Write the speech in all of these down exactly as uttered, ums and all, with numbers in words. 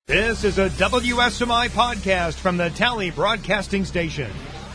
This is a W S M I podcast from the Tally Broadcasting Station.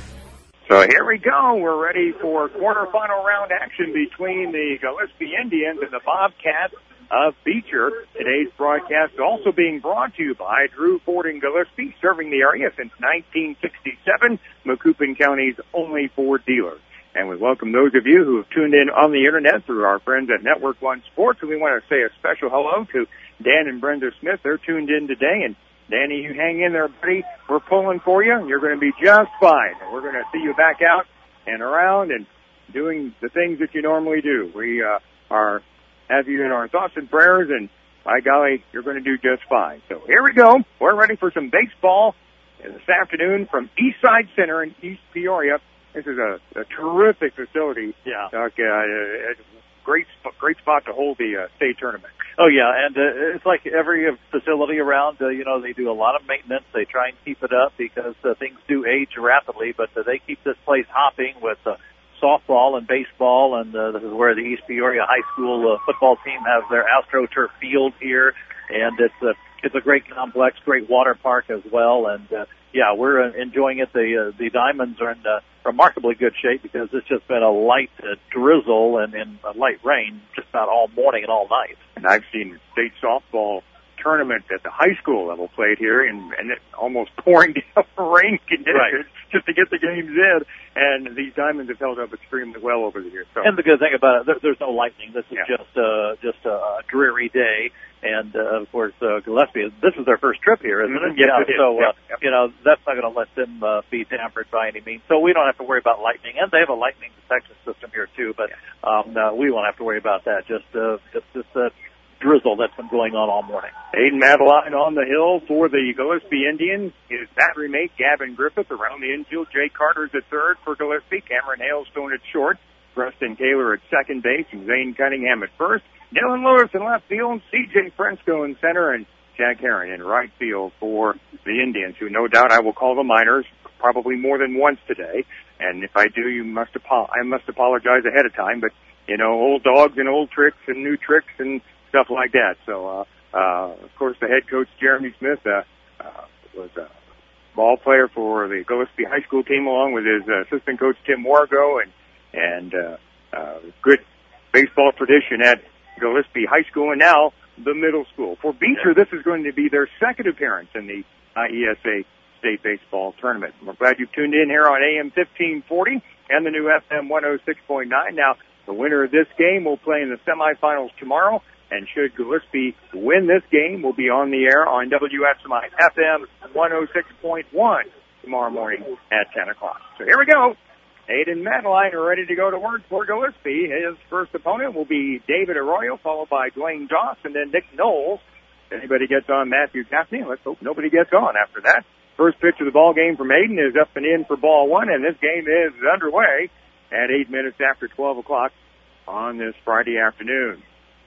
So here we go. We're ready for quarterfinal round action between the Gillespie Indians and the Bobcats of Beecher. Today's broadcast is also being brought to you by Drew Ford and Gillespie, serving the area since nineteen sixty-seven, Macoupin County's only Ford dealer. And we welcome those of you who have tuned in on the internet through our friends at Network One Sports. And we want to say a special hello to Dan and Brenda Smith. They're tuned in today. And Danny, you hang in there, buddy. We're pulling for you. You're going to be just fine. We're going to see you back out and around and doing the things that you normally do. We uh, are have you in our thoughts and prayers, and by golly, you're going to do just fine. So here we go. We're ready for some baseball this afternoon from Eastside Center in East Peoria. This is a, a terrific facility. Yeah. Uh, uh, great, great spot to hold the uh, state tournament. Oh yeah, and uh, it's like every uh, facility around. Uh, you know, they do a lot of maintenance. They try and keep it up because uh, things do age rapidly. But uh, they keep this place hopping with uh, softball and baseball. And uh, this is where the East Peoria High School uh, football team has their AstroTurf field here, and it's a it's a great complex, great water park as well. And uh, yeah, we're uh, enjoying it. The uh, the Diamonds are in uh, remarkably good shape because it's just been a light uh, drizzle and, and a light rain just about all morning and all night. And I've seen state softball tournament at the high school level played here, and, and it almost pouring down rain conditions right. just to get the games in. And these Diamonds have held up extremely well over the years. So. And the good thing about it, there, there's no lightning. This is yeah. just uh, just a dreary day. And uh, of course, uh, Gillespie, this is their first trip here, isn't mm-hmm. it? Yes, yeah. it is. So yep, uh, yep. you know that's not going to let them uh, be tampered by any means. So we don't have to worry about lightning, and they have a lightning detection system here too. But um, uh, we won't have to worry about that. Just uh, just this uh, drizzle that's been going on all morning. Aiden Madeline on the hill for the Gillespie Indians. His battery mate Gavin Griffith around the infield. Jay Carter's at third for Gillespie. Cameron Hailstone at short. Preston Taylor at second base and Zane Cunningham at first. Dylan Lewis in left field. C J Fresco in center and Jack Herron in right field for the Indians, who no doubt I will call the minors probably more than once today. And if I do, you must apo- I must apologize ahead of time. But you know, old dogs and old tricks and new tricks and stuff like that. So, uh, uh, of course, the head coach, Jeremy Smith, uh, uh, was a ball player for the Gillespie High School team along with his uh, assistant coach, Tim Wargo, and, and, uh, uh, good baseball tradition at Gillespie High School and now the middle school. For Beecher, this is going to be their second appearance in the I E S A State Baseball Tournament. We're glad you've tuned in here on A M fifteen forty and the new F M one oh six point nine. Now, the winner of this game will play in the semifinals tomorrow. And should Gillespie win this game, we'll be on the air on W S M I F M one oh six point one tomorrow morning at ten o'clock. So here we go. Aiden Madeline are ready to go to work for Gillespie. His first opponent will be David Arroyo, followed by Dwayne Doss, and then Nick Knowles. If anybody gets on, Matthew Gaffney. Let's hope nobody gets on after that. First pitch of the ball game from Aiden is up and in for ball one, and this game is underway at eight minutes after twelve o'clock on this Friday afternoon.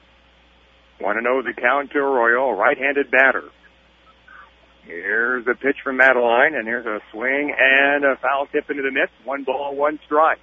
Want to know the count to Arroyo, a right-handed batter. Here's a pitch from Madeline, and here's a swing and a foul tip into the mitts. One ball, one strike.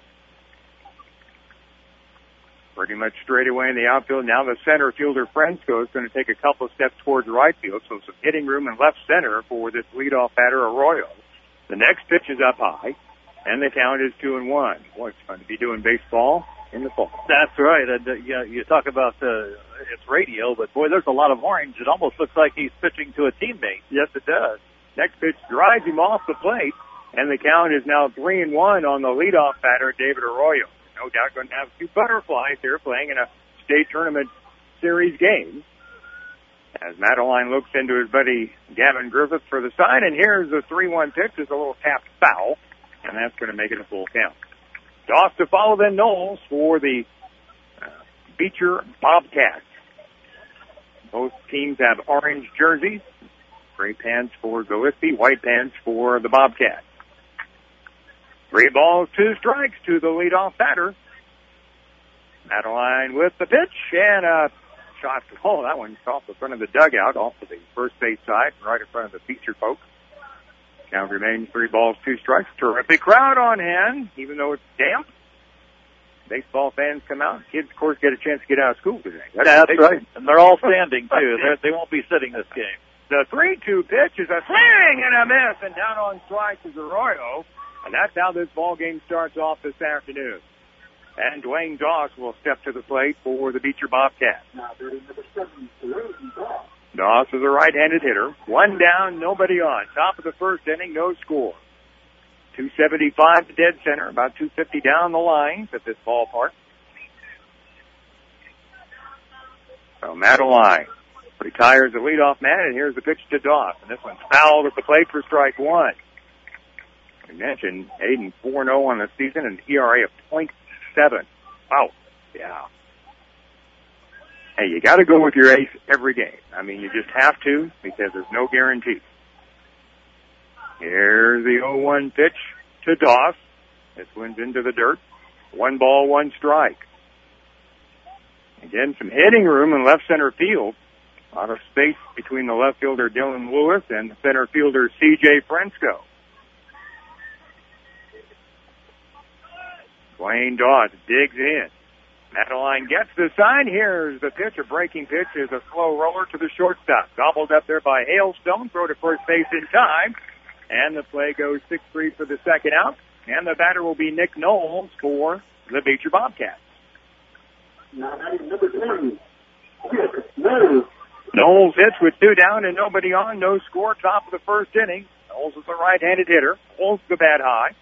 Pretty much straight away in the outfield. Now the center fielder, Fresco, is going to take a couple of steps towards the right field, so some hitting room in left center for this leadoff batter, Arroyo. The next pitch is up high, and the count is two and one. Boy, it's going to be doing baseball in the fall. That's right. And uh, you, know, you talk about uh, it's radio, but boy, there's a lot of orange. It almost looks like he's pitching to a teammate. Yes, it does. Next pitch drives him off the plate, and the count is now three and one on the leadoff batter, David Arroyo. No doubt going to have two butterflies here playing in a state tournament series game. As Madeline looks into his buddy Gavin Griffith for the side, and here's the three one pitch. It's a little tapped foul, and that's going to make it a full count. Doss to follow, then Knowles for the uh, Beecher Bobcats. Both teams have orange jerseys. Gray pants for Gillespie, white pants for the Bobcats. Three balls, two strikes to the leadoff batter. Madeline with the pitch, and a shot. Oh, that one's off the front of the dugout, off to the first base side, right in front of the Beecher folks. Count remains three balls, two strikes. Terrific crowd on hand, even though it's damp. Baseball fans come out. Kids, of course, get a chance to get out of school today. That's, That's right. And they're all standing, too. They're, they won't be sitting this game. The three two pitch is a swing and a miss, and down on strike is Arroyo. And that's how this ball game starts off this afternoon. And Dwayne Doss will step to the plate for the Beecher Bobcats. Doss is a right-handed hitter. One down, nobody on. Top of the first inning, no score. two seventy-five to dead center, about two fifty down the lines at this ballpark. So Madeline retires the leadoff man, and here's the pitch to Doss. And this one's fouled at the plate for strike one. We mentioned Aiden four and oh on the season, and E R A of point seven. Wow. Yeah. Hey, you got to go with your ace every game. I mean, you just have to, because there's no guarantee. Here's the oh one pitch to Doss. This one's into the dirt. One ball, one strike. Again, some hitting room in left center field. A lot of space between the left fielder Dylan Lewis and the center fielder C J Frensko. Dwayne Doss digs in. Madeline gets the sign. Here's the pitch. A breaking pitch is a slow roller to the shortstop. Gobbled up there by Hailstone. Throw to first base in time. And the play goes six three for the second out. And the batter will be Nick Knowles for the Beecher Bobcats. Knowles hits with two down and nobody on. No score. Top of the first inning. Knowles is a right-handed hitter. Holds the bat high.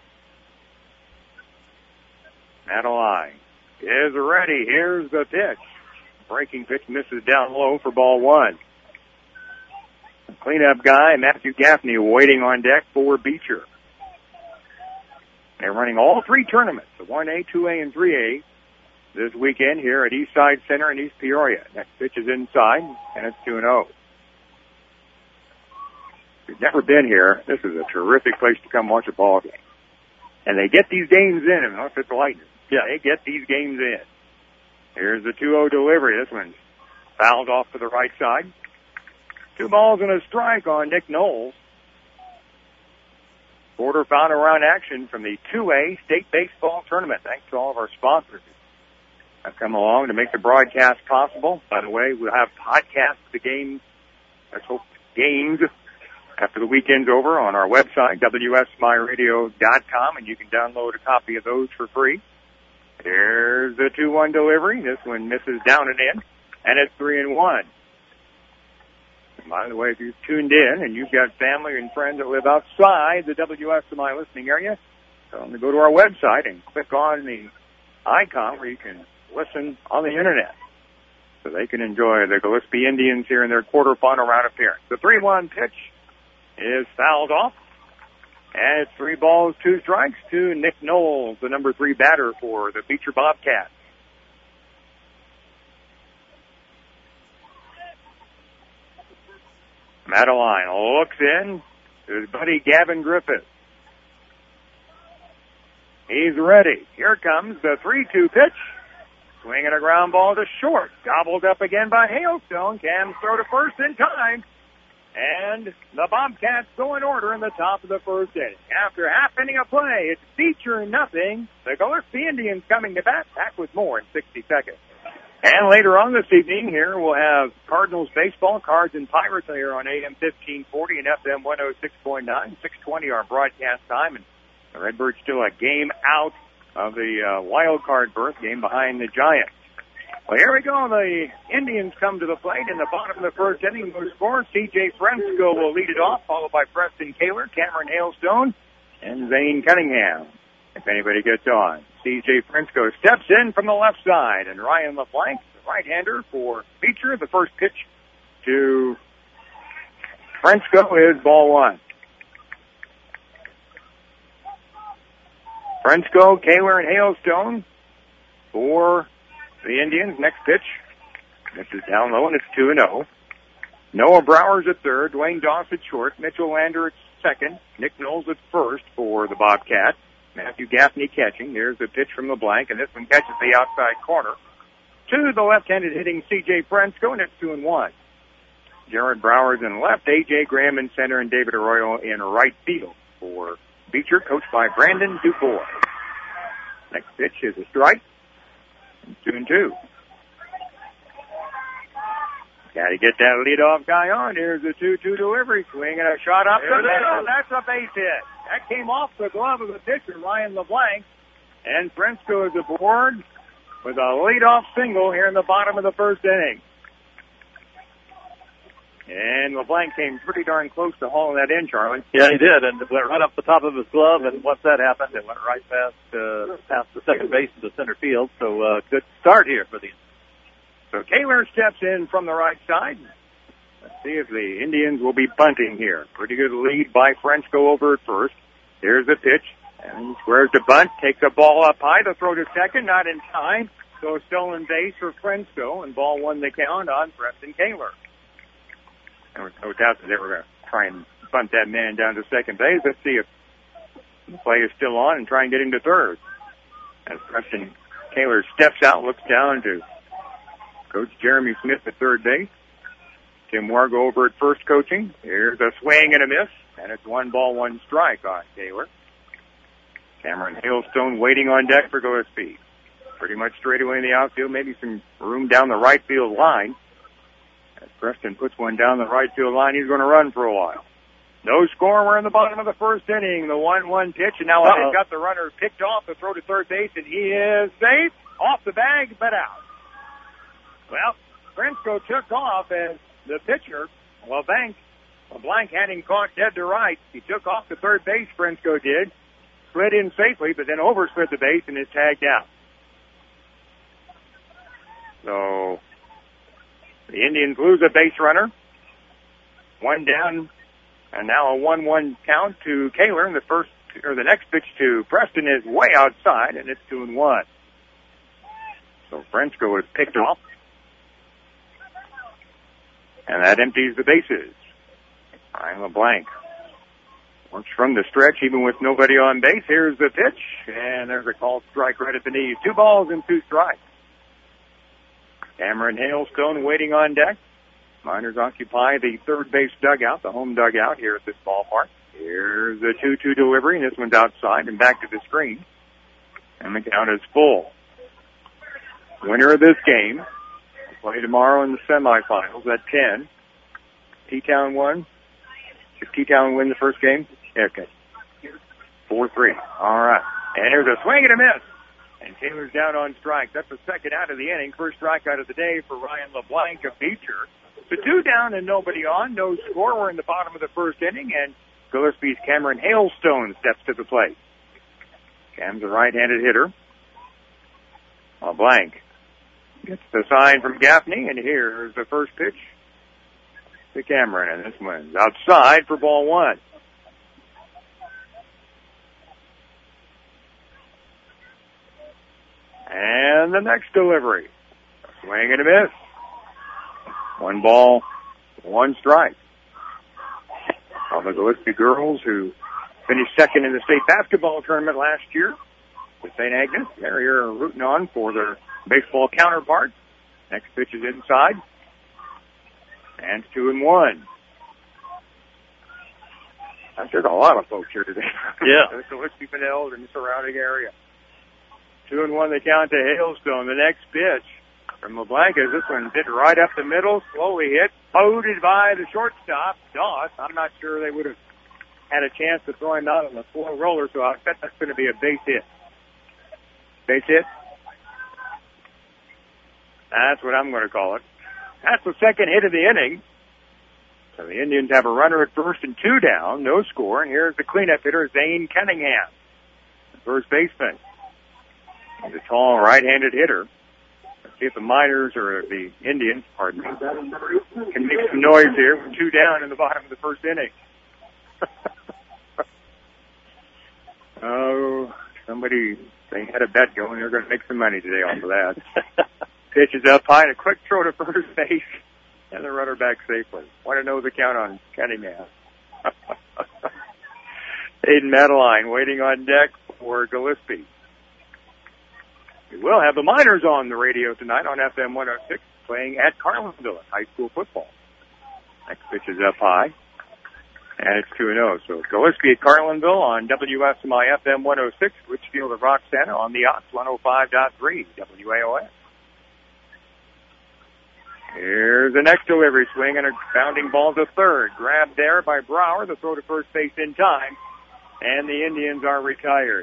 Madeline is ready. Here's the pitch. Breaking pitch misses down low for ball one. Cleanup guy, Matthew Gaffney, waiting on deck for Beecher. They're running all three tournaments, the one A, two A, and three A, this weekend here at Eastside Center in East Peoria. Next pitch is inside, and it's two and oh. If you've never been here, this is a terrific place to come watch a ball game. And they get these games in, unless it's lightning. Yeah, they get these games in. Here's the two oh delivery. This one's fouled off to the right side. Two balls and a strike on Nick Knowles. Quarterfinal round action from the two A State Baseball Tournament. Thanks to all of our sponsors that have come along to make the broadcast possible. By the way, we'll have podcasts of the games, let's hope games, after the weekend's over on our website, W S M I radio dot com, and you can download a copy of those for free. Here's the two one delivery. This one misses down and in, and it's three and one. And by the way, if you've tuned in and you've got family and friends that live outside the W S M I listening area, tell them to go to our website and click on the icon where you can listen on the internet, so they can enjoy the Gillespie Indians here in their quarterfinal round appearance. The three one pitch is fouled off. And it's three balls, two strikes to Nick Knowles, the number three batter for the Beecher Bobcats. Madeline looks in to his buddy Gavin Griffith. He's ready. Here comes the three two pitch. Swinging a ground ball to short. Gobbled up again by Hailstone. Cam's throw to first in time. And the Bobcats go in order in the top of the first inning. After half inning of play, it's Beecher nothing. The Gillespie Indians coming to bat. Back with more in sixty seconds. And later on this evening, here we'll have Cardinals baseball, Cards and Pirates here on A M fifteen forty and F M one oh six point nine. six twenty our broadcast time. And the Redbirds still a game out of the uh, wild card berth, game behind the Giants. Well, here we go. The Indians come to the plate in the bottom of the first inning. No score. C J Frensko will lead it off, followed by Preston Kaler, Cameron Hailstone, and Zane Cunningham. If anybody gets on, C J Frensko steps in from the left side, and Ryan LeBlanc, the right-hander for Beecher. The first pitch to Frensko is ball one. Frensko, Kaler, and Hailstone for the Indians. Next pitch. This is down low, and it's two and oh. Noah Brower's at third. Dwayne Doss at short. Mitchell Lander at second. Nick Knowles at first for the Bobcats. Matthew Gaffney catching. Here's the pitch from LeBlanc, and this one catches the outside corner to the left-handed hitting C J Frensko, and it's two and one. Jared Brower's in left. A J Graham in center, and David Arroyo in right field for Beecher, coached by Brandon Dufour. Next pitch is a strike. Two and two. Got to get that leadoff guy on. Here's a two two delivery. Swing and a shot up the middle. That's a base hit. That came off the glove of the pitcher, Ryan LeBlanc. And Frenchco is aboard with a leadoff single here in the bottom of the first inning. And LeBlanc came pretty darn close to hauling that in, Charlie. Yeah, he did, and it went right up the top of his glove, and once that happened, it went right past uh, past the second base to the center field. So uh, good start here for the So Kaler steps in from the right side. Let's see if the Indians will be bunting here. Pretty good lead by Frenchco over at first. Here's the pitch. And squares to bunt. Takes a ball up high. The throw to second. Not in time. So stolen base for Frenchco. And ball one the count on Preston Kaler. There was no doubt that they were going to try and bunt that man down to second base. Let's see if the play is still on and try and get into third. As Preston Kaler steps out, looks down to Coach Jeremy Smith at third base. Tim Wargo over at first coaching. Here's a swing and a miss, and it's one ball, one strike on Kaler. Cameron Hailstone waiting on deck for Gillespie. Pretty much straight away in the outfield, maybe some room down the right field line. As Preston puts one down the right field line, he's going to run for a while. No score. We're in the bottom of the first inning. The one one pitch, and now they've got the runner picked off the throw to third base, and he is safe. Off the bag, but out. Well, Frenchco took off as the pitcher, LeBlanc, LeBlanc had him caught dead to right. He took off to third base, Frenchco did. Slid in safely, but then overslid the base and is tagged out. So, the Indians lose a base runner. One down, and now a one one count to Kaler. And the first, or the next pitch to Preston is way outside, and it's two and one. So Frenchco is picked off. And that empties the bases. Ryan LeBlanc works from the stretch, even with nobody on base. Here's the pitch, and there's a called strike right at the knees. Two balls and two strikes. Cameron Hailstone waiting on deck. Miners occupy the third base dugout, the home dugout here at this ballpark. Here's the two two delivery, and this one's outside and back to the screen. And the count is full. Winner of this game play tomorrow in the semifinals at ten. T-Town won. Did T-Town win the first game? Yeah, okay. four three. All right. And here's a swing and a miss. And Taylor's down on strike. That's the second out of the inning. First strikeout of the day for Ryan LeBlanc, a feature. So two down and nobody on. No score. We're in the bottom of the first inning. And Gillespie's Cameron Hailstone steps to the plate. Cam's a right-handed hitter. LeBlanc gets the sign from Gaffney, and here's the first pitch to Cameron, and this one's outside for ball one. And the next delivery, a swing and a miss. One ball, one strike. All the Gillespie girls who finished second in the state basketball tournament last year with Saint Agnes, they're here rooting on for their baseball counterparts. Next pitch is inside. And it's two and one. There's a lot of folks here today. Yeah. The Gillespie Pinellas and the surrounding area. Two and one they count to Hailstone. The next pitch from LeBlanc is this one hit right up the middle, slowly hit, loaded by the shortstop, Doss. I'm not sure they would have had a chance to throw him out on the slow roller, so I bet that's going to be a base hit. Base hit? That's what I'm going to call it. That's the second hit of the inning. So the Indians have a runner at first and two down, no score. And here's the cleanup hitter, Zane Cunningham, the first baseman. He's a tall right-handed hitter. Let's see if the Miners or the Indians, pardon me, can make some noise here with two down in the bottom of the first inning. Oh, somebody, they had a bet going. They're going to make some money today off of that. Pitch is up high and a quick throw to first base. And the runner back safely. Want to know the count on Cunningham. Aiden Madeline waiting on deck for Gillespie. We will have the Miners on the radio tonight on F M one oh six playing at Carlinville in high school football. Next pitch is up high. And it's two and oh. So Gillespie at Carlinville on W S M I F M one oh six, Richfield of Roxana on the Ox one oh five point three W A O S. Here's the next delivery swing and a bounding ball to third. Grabbed there by Brower. The throw to first base in time. And the Indians are retired.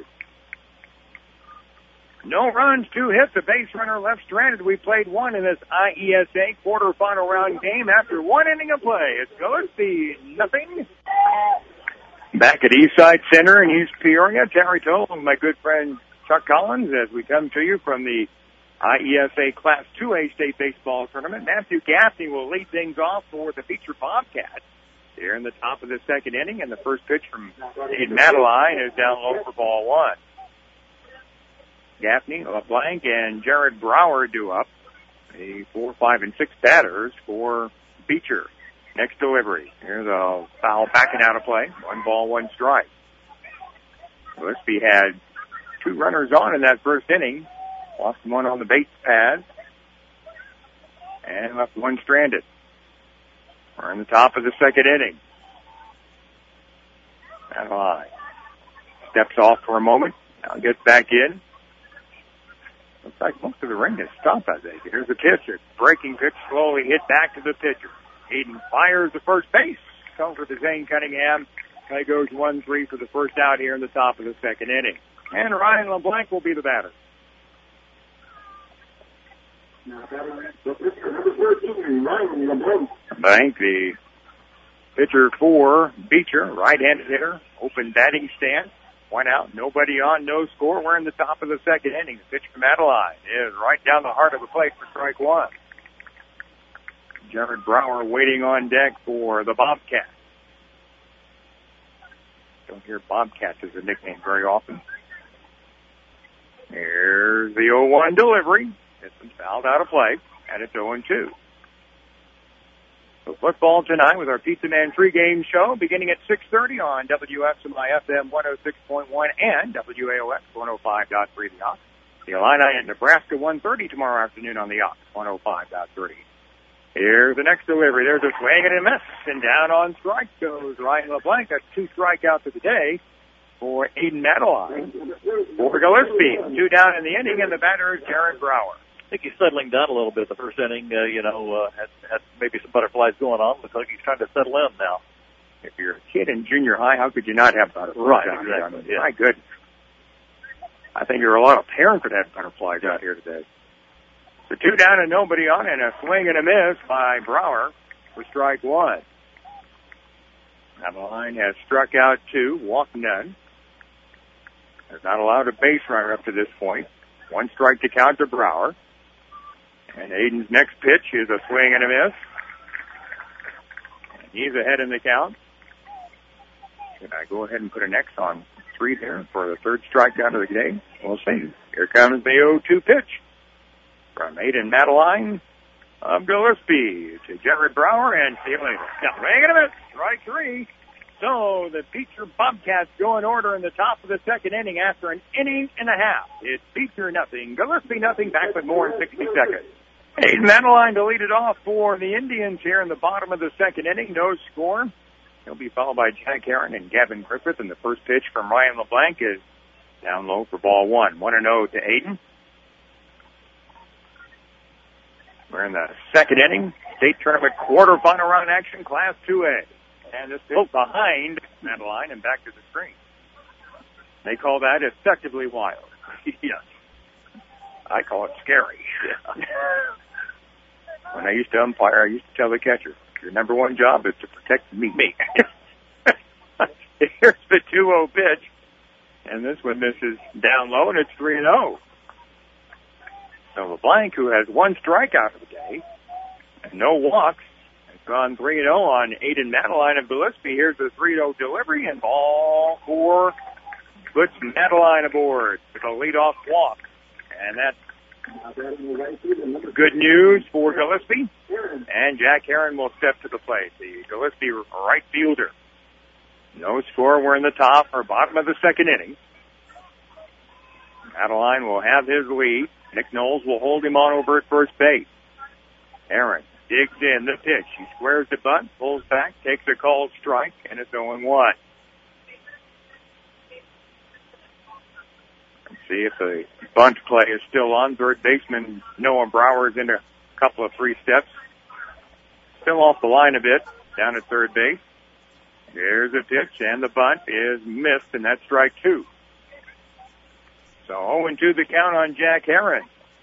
No runs, two hits, a base runner left stranded. We played one in this I E S A quarterfinal round game after one inning of play. It's Gillespie, nothing. Back at Eastside Center in East Peoria, Terry Toll and my good friend Chuck Collins as we come to you from the I E S A Class two A State Baseball Tournament. Matthew Gaffney will lead things off for the feature Bobcats here in the top of the second inning, and the first pitch from Aiden Madeline is down low for ball one. Gaffney, LeBlanc, and Jared Brower do up. The four, five, and six batters for Beecher. Next delivery. Here's a foul backing out of play. One ball, one strike. Gillespie had two runners on in that first inning. Lost one on the base pad. And left one stranded. We're in the top of the second inning. Madeline steps off for a moment. Now gets back in. Looks like most of the ring has stopped, I think. Here's the pitch. A breaking pitch slowly hit back to the pitcher. Hayden fires the first base. Over to Zane Cunningham. Play goes one three for the first out here in the top of the second inning. And Ryan LeBlanc will be the batter. LeBlanc, the pitcher for Beecher, right-handed hitter, open batting stance. One out, nobody on, no score. We're in the top of the second inning. The pitch from Madeline is right down the heart of the plate for strike one. Jared Brower waiting on deck for the Bobcats. Don't hear Bobcats as a nickname very often. Here's the oh one delivery. It's been fouled out of play, and it's oh and two. So football tonight with our Pizza Man pregame show beginning at six thirty on W S M I F M one oh six point one and W A O X one oh five point three the Ox. The Illini at Nebraska one thirty tomorrow afternoon on the Ox one oh five point three. Here's the next delivery. There's a swing and a miss, and down on strike goes Ryan LeBlanc. That's two strikeouts of the day for Aiden Madeline. For Gillespie, two down in the inning, and the batter is Jared Brower. I think he's settling down a little bit. The first inning, uh, you know, uh, had, had maybe some butterflies going on. Looks like he's trying to settle in now. If you're a kid in junior high, how could you not have butterflies? Right, exactly. I mean, yeah. My goodness. I think there are a lot of parents that have butterflies out here today. The two down and nobody on, and a swing and a miss by Brower for strike one. Madeline has struck out two, walked none. Has not allowed a base runner up to this point. One strike to count to Brower. And Aiden's next pitch is a swing and a miss. And he's ahead in the count. Should I go ahead and put an X on three there for the third strikeout of the day? We'll see. Here comes the oh two pitch from Aiden Madeline of Gillespie to Jared Brower, and see you later. Now, swing and a miss. Strike three. So the Beecher Bobcats go in order in the top of the second inning after an inning and a half. It's Beecher nothing, Gillespie nothing, back with more in sixty seconds. Aiden Madeline to lead it off for the Indians here in the bottom of the second inning. No score. He'll be followed by Jack Heron and Gavin Griffith, and the first pitch from Ryan LeBlanc is down low for ball one. one and oh to Aiden. We're in the second inning. State tournament quarterfinal round action, Class two A. And this is behind Madeline and back to the screen. They call that effectively wild. Yes. I call it scary. Yeah. When I used to umpire, I used to tell the catcher, your number one job is to protect me. me. Here's the two oh pitch. And this one misses down low, and it's three and oh. So LeBlanc, who has one strikeout of the day and no walks, has gone three and oh on Aiden Madeline of Gillespie. Here's the three oh delivery, and ball four puts Madeline aboard with a leadoff walk. And that's good news for Gillespie. And Jack Heron will step to the plate, the Gillespie right fielder. No score. We're in the top or bottom of the second inning. Madeline will have his lead. Nick Knowles will hold him on over at first base. Heron digs in the pitch. He squares the bunt, pulls back, takes a called strike, and it's oh and one. Let's see if the bunt play is still on. Third baseman Noah Brower is in a couple of three steps. still off the line a bit down at third base. There's a pitch, and the bunt is missed, and that's strike two. So oh and two the count on Jack Heron.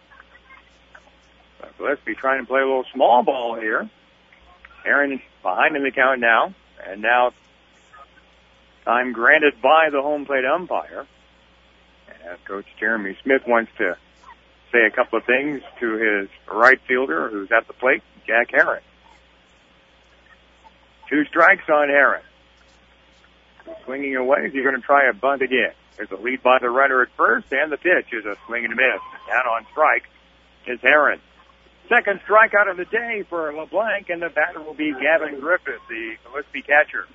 So Gillespie trying to play a little small ball here. Heron behind in the count now, and now time granted by the home plate umpire. And Coach Jeremy Smith wants to say a couple of things to his right fielder who's at the plate, Jack Heron. Two strikes on Heron. Swinging away, he's going to try a bunt again. There's a lead by the runner at first, and the pitch is a swing and a miss. Down on strike is Heron. Second strikeout of the day for LeBlanc, and the batter will be Gavin Griffith, the Gillespie catcher.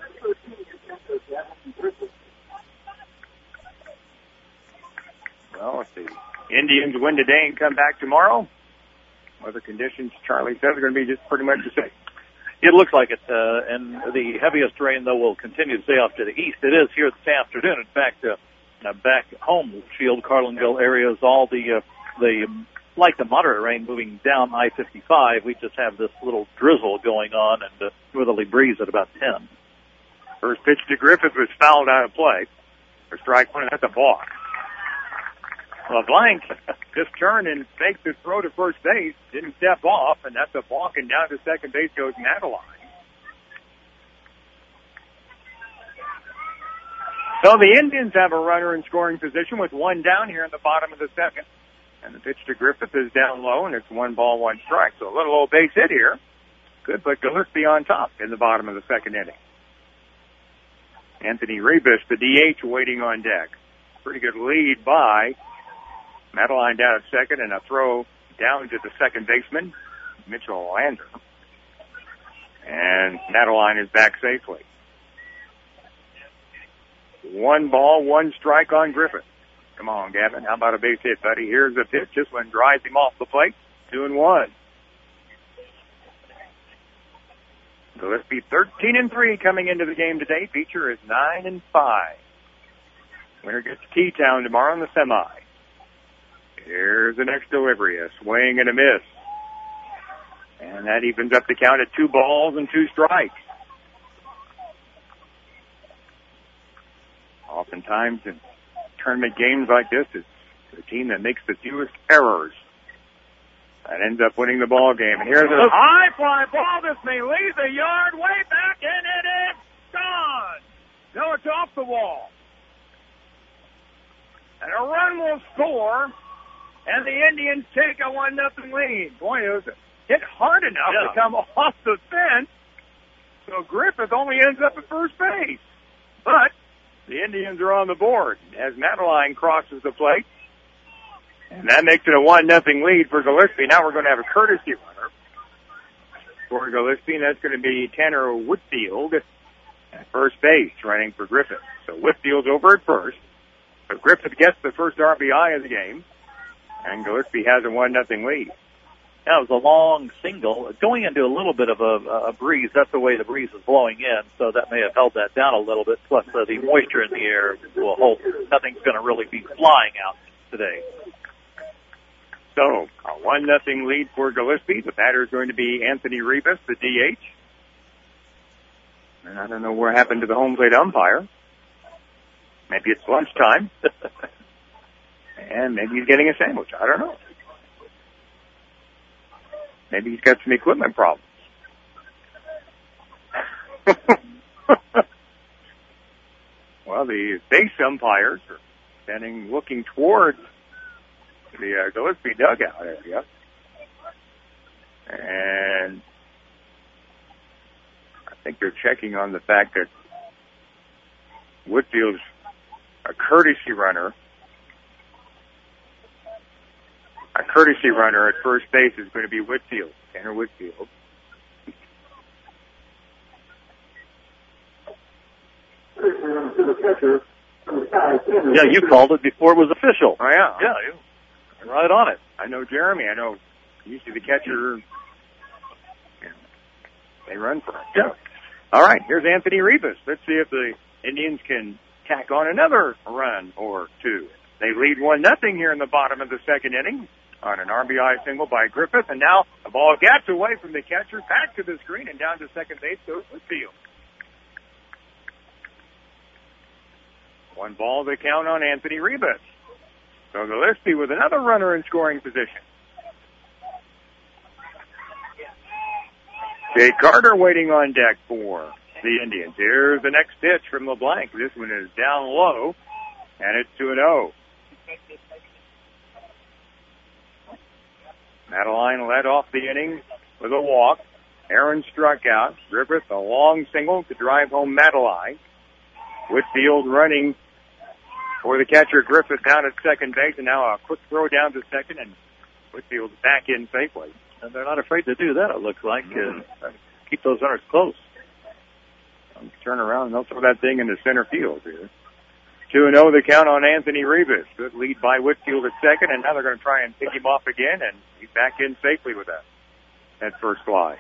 Well, if the Indians win today and come back tomorrow, weather conditions, Charlie says, are going to be just pretty much the same. It looks like it, uh, and the heaviest rain, though, will continue to stay off to the east. It is here this afternoon. In fact, uh, uh, back home field, Carlinville area, is all the, uh, the like the moderate rain moving down I fifty-five. We just have this little drizzle going on and a northerly breeze at about ten. First pitch to Griffith was fouled out of play for strike one, and that's a balk. LeBlanc just turned and faked the throw to first base, didn't step off, and that's a balk, and down to second base goes Madeline. So the Indians have a runner in scoring position with one down here in the bottom of the second. And the pitch to Griffith is down low, and it's one ball, one strike. So a little old base hit here. Could put Gillespie on top in the bottom of the second inning. Anthony Rebus, the D H, waiting on deck. Pretty good lead by Madeline down at second, and a throw down to the second baseman, Mitchell Lander. And Madeline is back safely. One ball, one strike on Griffith. Come on, Gavin. How about a base hit, buddy? Here's the pitch. This one drives him off the plate. Two and one. Gillespie thirteen and three coming into the game today. Beecher is nine and five. Winner gets T-Town tomorrow in the semi. Here's the next delivery. A swing and a miss. And that evens up the count at two balls and two strikes. Oftentimes in tournament games like this, it's the team that makes the fewest errors that ends up winning the ball game. And here's a high fly ball. This may leave the yard way back, and it is gone. No, it's off the wall. And a run will score, and the Indians take a one nothing lead. Boy, it was hit hard enough yeah. to come off the fence, so Griffith only ends up at first base. But the Indians are on the board as Madeline crosses the plate. And that makes it a one nothing lead for Gillespie. Now we're going to have a courtesy runner for Gillespie, and that's going to be Tanner Whitfield at first base, running for Griffith. So Whitfield's over at first. So Griffith gets the first R B I of the game, and Gillespie has a one nothing lead. That was a long single, going into a little bit of a, a breeze. That's the way the breeze is blowing in, so that may have held that down a little bit. Plus, uh, the moisture in the air will hold. Nothing's going to really be flying out today. So, a one nothing lead for Gillespie. The batter is going to be Anthony Rebus, the D H. And I don't know what happened to the home plate umpire. Maybe it's lunchtime. And maybe he's getting a sandwich. I don't know. Maybe he's got some equipment problems. Well, the base umpires are standing looking towards the uh, Gillespie dugout area. And I think they're checking on the fact that Whitfield's a courtesy runner. A courtesy runner at first base is going to be Whitfield, Tanner Whitfield. Yeah, you called it before it was official. Oh, yeah. Yeah, you're right on it. I know Jeremy. I know usually the catcher, you know, they run for him. Yeah. All right, here's Anthony Rebus. Let's see if the Indians can tack on another run or two. They lead one nothing here in the bottom of the second inning. on an R B I single by Griffith, and now the ball gets away from the catcher, back to the screen, and down to second base goes Whitfield. One ball to count on Anthony Rebus. So Gillespie with another runner in scoring position. Jake Carter waiting on deck for the Indians. Here's the next pitch from LeBlanc. This one is down low, and it's two and oh. Madeline led off the inning with a walk. Aaron struck out. Griffith a long single to drive home Madeline. Whitfield running for the catcher Griffith down at second base, and now a quick throw down to second, and Whitfield's back in safely. And they're not afraid to do that, it looks like. Mm-hmm. Uh, keep those runners close. Um, turn around and they'll throw that thing into center field here. two and oh the count on Anthony Rebus. Good lead by Whitfield at second, and now they're going to try and pick him off again, and he's back in safely with that, that first fly.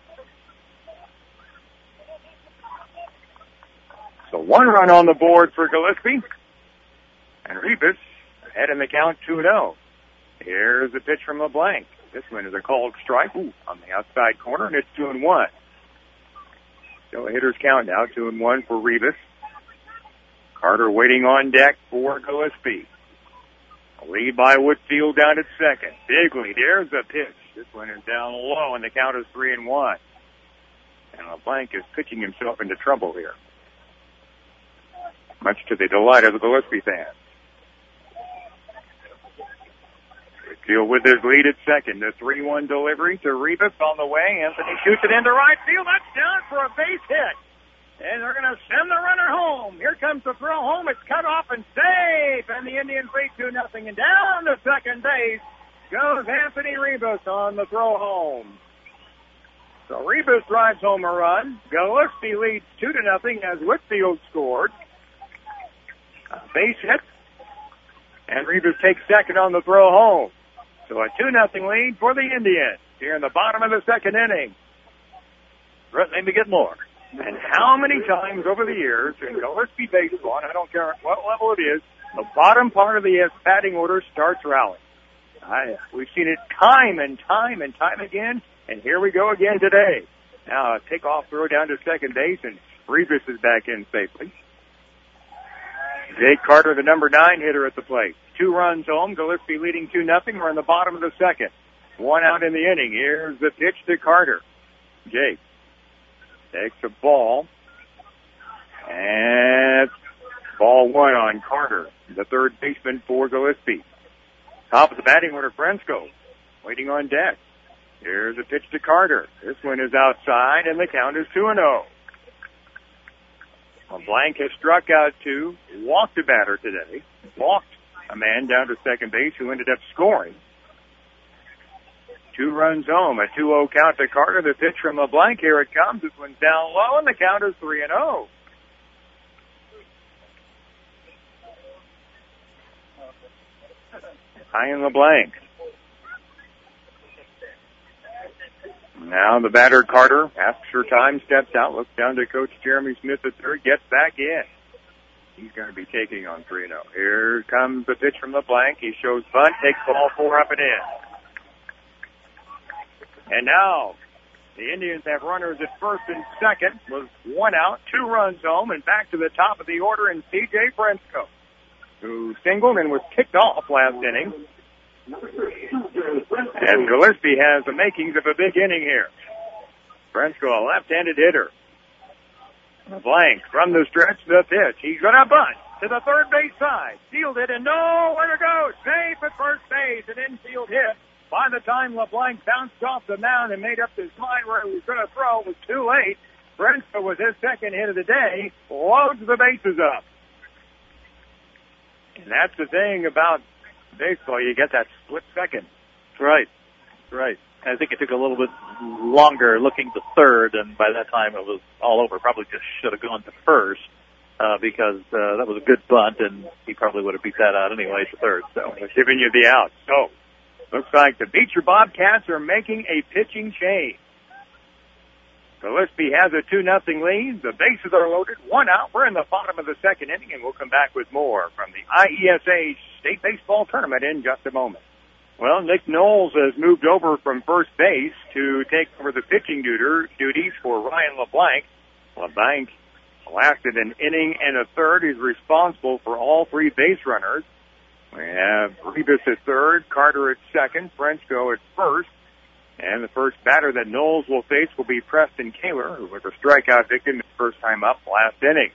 So one run on the board for Gillespie, and Rebus ahead in the count two and oh. Here's the pitch from LeBlanc. This one is a called strike Ooh, on the outside corner, and it's two and one. So a hitter's count now, two and one for Rebus. Carter waiting on deck for Gillespie. A lead by Whitfield down at second. Big lead. There's the pitch. This one is down low, and the count is three and one. And LeBlanc is pitching himself into trouble here, much to the delight of the Gillespie fans. Whitfield with his lead at second. The three one delivery to Rebus on the way. Anthony shoots it into right field. That's down for a base hit. And they're going to send the runner home. Here comes the throw home. It's cut off and safe. And the Indians lead two nothing. And down to second base goes Anthony Rebus on the throw home. So Rebus drives home a run. Gillespie leads two to nothing as Whitfield scored. A base hit. And Rebus takes second on the throw home. So a two nothing lead for the Indians here in the bottom of the second inning. Brett, maybe get more. And how many times over the years in Gillespie baseball, and I don't care what level it is, the bottom part of the batting order starts rallying. I, we've seen it time and time and time again, and here we go again today. Now a takeoff throw down to second base, and Rebus is back in safely. Jake Carter, the number nine hitter at the plate. Two runs home. Gillespie leading two nothing. We're in the bottom of the second. One out in the inning. Here's the pitch to Carter. Jake takes a ball. And ball one on Carter, the third baseman for Gillespie. Top of the batting order, Frensko waiting on deck. Here's a pitch to Carter. This one is outside, and the count is two and oh. LeBlanc has struck out two, walked a batter today, walked a man down to second base who ended up scoring. Two runs home, a two oh count to Carter. The pitch from LeBlanc, here it comes. This one's down low, and the count is three and oh. High in LeBlanc. Now the batter, Carter, asks for time, steps out, looks down to Coach Jeremy Smith the third, gets back in. He's going to be taking on three and oh. Here comes the pitch from LeBlanc. He shows bunt, takes ball four up and in. And now the Indians have runners at first and second with one out, two runs home, and back to the top of the order in C J Frensko, who singled and was kicked off last inning. And Gillespie has the makings of a big inning here. Frensko, a left-handed hitter. LeBlanc from the stretch, the pitch. He's going to bunt to the third base side. Fielded and nowhere to go. Safe at first base. An infield hit. By the time LeBlanc bounced off the mound and made up his mind where he was going to throw, it was too late. Frensko, with his second hit of the day, loads the bases up. And that's the thing about baseball. You get that split second. That's right. That's right. I think it took a little bit longer looking to third, and by that time it was all over. Probably just should have gone to first uh, because uh, that was a good bunt, and he probably would have beat that out anyway to third. So they're giving you the out. So looks like the Beecher Bobcats are making a pitching change. Gillespie has a two nothing lead. The bases are loaded. One out. We're in the bottom of the second inning, and we'll come back with more from the I E S A State Baseball Tournament in just a moment. Well, Nick Knowles has moved over from first base to take over the pitching duder, duties for Ryan LeBlanc. LeBlanc lasted an inning and a third. He's responsible for all three base runners. We have Rebus at third, Carter at second, Frenchco at first. And the first batter that Knowles will face will be Preston Kaler, who was a strikeout victim his first time up last inning.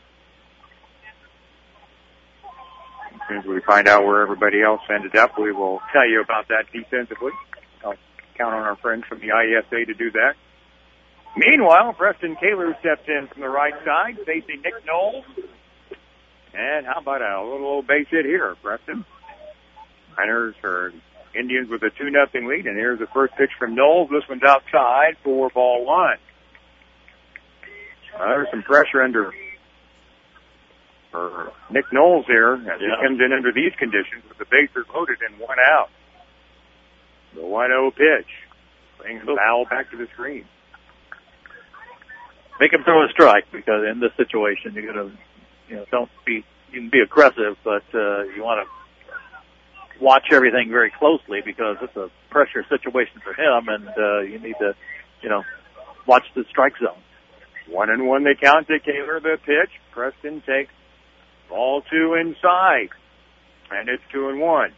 As soon as we find out where everybody else ended up, we will tell you about that defensively. I'll count on our friends from the I E S A to do that. Meanwhile, Preston Kaler steps in from the right side, facing Nick Knowles. And how about a little old base hit here, Preston? Miners are Indians with a two nothing lead, and here's the first pitch from Knowles. This one's outside for ball one. Uh, there's some pressure under for Nick Knowles here as yeah. he comes in under these conditions with the bases loaded and one out. The one oh pitch. Brings the foul back to the screen. Make him throw a strike, because in this situation, you're going to, you know, don't be, you can be aggressive, but uh, you want to watch everything very closely, because it's a pressure situation for him, and uh, you need to, you know, watch the strike zone. One and one they count to Kaler, the pitch. Preston takes ball two inside, and it's two and one.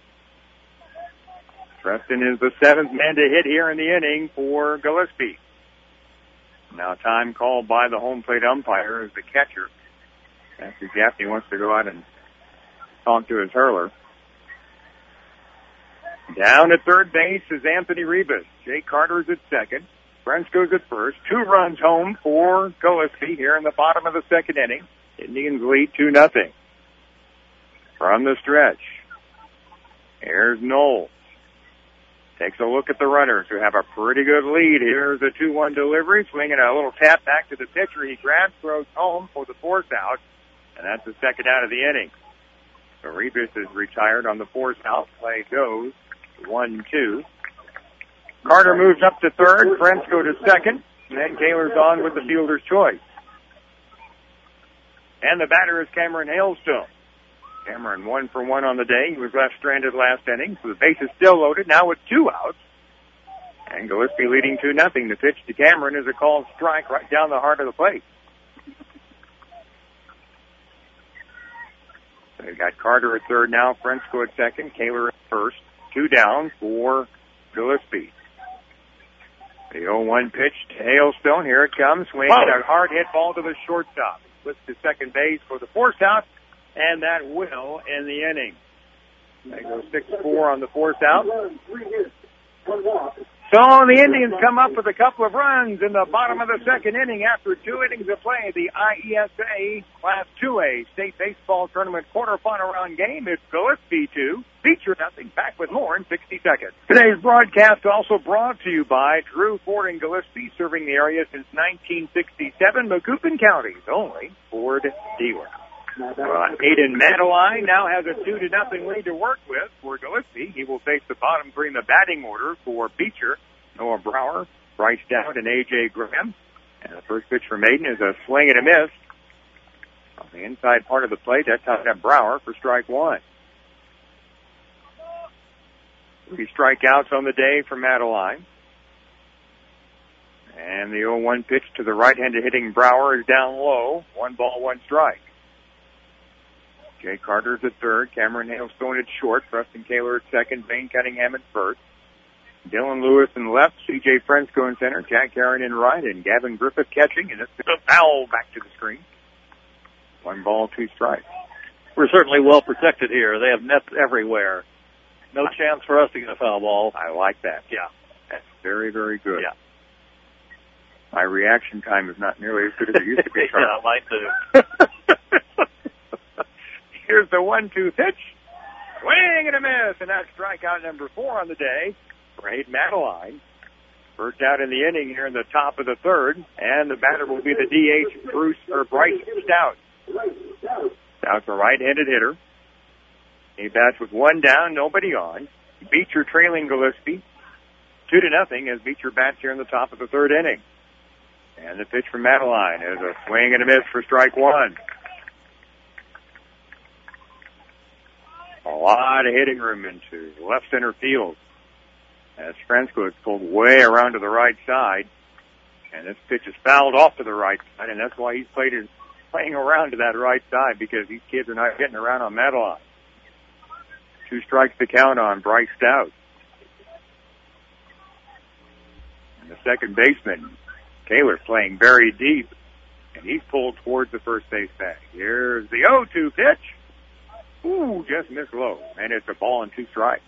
Preston is the seventh man to hit here in the inning for Gillespie. Now time called by the home plate umpire as the catcher. Matthew Gaffney wants to go out and talk to his hurler. Down at third base is Anthony Rebus. Jake Carter's at second. Frenchco's at first. Two runs home for Gillespie here in the bottom of the second inning. Indians lead two nothing. From the stretch, here's Knowles. Takes a look at the runners who have a pretty good lead. Here's a two one delivery, swinging a little tap back to the pitcher. He grabs, throws home for the force out, and that's the second out of the inning. So Rebus is retired on the force out. Play goes one two. Carter moves up to third. Frenchco to second. And then Kaler's on with the fielder's choice. And the batter is Cameron Hailstone. Cameron one for one on the day. He was left stranded last inning, so the base is still loaded now with two outs. And Gillespie leading two nothing. The pitch to Cameron is a called strike right down the heart of the plate. So they've got Carter at third now, Frenchco at second, Kaler at first. Two down for Gillespie. The oh one pitch to Hailstone. Here it comes. Swinging a hard hit ball to the shortstop. Flips to second base for the force out, and that will end the inning. They go six four on the force out. So the Indians come up with a couple of runs in the bottom of the second inning after two innings of play. The I E S A Class two A State Baseball Tournament quarterfinal round game. It's Gillespie two, Beecher nothing. Back with more in sixty seconds. Today's broadcast also brought to you by Drew Ford and Gillespie, serving the area since nineteen sixty-seven. Macoupin County's only Ford dealer. Uh, Aiden Madeline now has a two to nothing lead to work with for Gillespie. He will face the bottom three in the batting order for Beecher, Noah Brower, Bryce Dowd, and A J Graham. And the first pitch for Maiden is a swing and a miss. On the inside part of the plate, that's out at Brower for strike one. Three strikeouts on the day for Madeline. And the oh one pitch to the right-handed hitting Brower is down low. One ball, one strike. Jay Carter's at third, Cameron Hailstone at short, Preston Kaler at second, Vane Cunningham at first, Dylan Lewis in left, C J Frenchco in center, Jack Aaron in right, and Gavin Griffith catching, and it's a foul back to the screen. One ball, two strikes. We're certainly well protected here. They have nets everywhere. No chance for us to get a foul ball. I like that. Yeah. That's very, very good. Yeah. My reaction time is not nearly as good as it used to be. Yeah, mine too. Here's the one two pitch. Swing and a miss, and that's strikeout number four on the day for Hayden Madeline. First out in the inning here in the top of the third, and the batter will be the D H, Bruce, or Bryce Stout. Stout's a right-handed hitter. He bats with one down, nobody on. Beecher trailing Gillespie. Two to nothing as Beecher bats here in the top of the third inning. And the pitch from Madeline is a swing and a miss for strike one. A lot of hitting room into left center field. As Franco is pulled way around to the right side. And this pitch is fouled off to the right side, and that's why he's played his, playing around to that right side, because these kids are not getting around on Madeline. Two strikes to count on Bryce Stout. And the second baseman, Kaler, playing very deep, and he's pulled towards the first base bag. Here's the oh two pitch. Ooh, just missed low, and it's a ball and two strikes.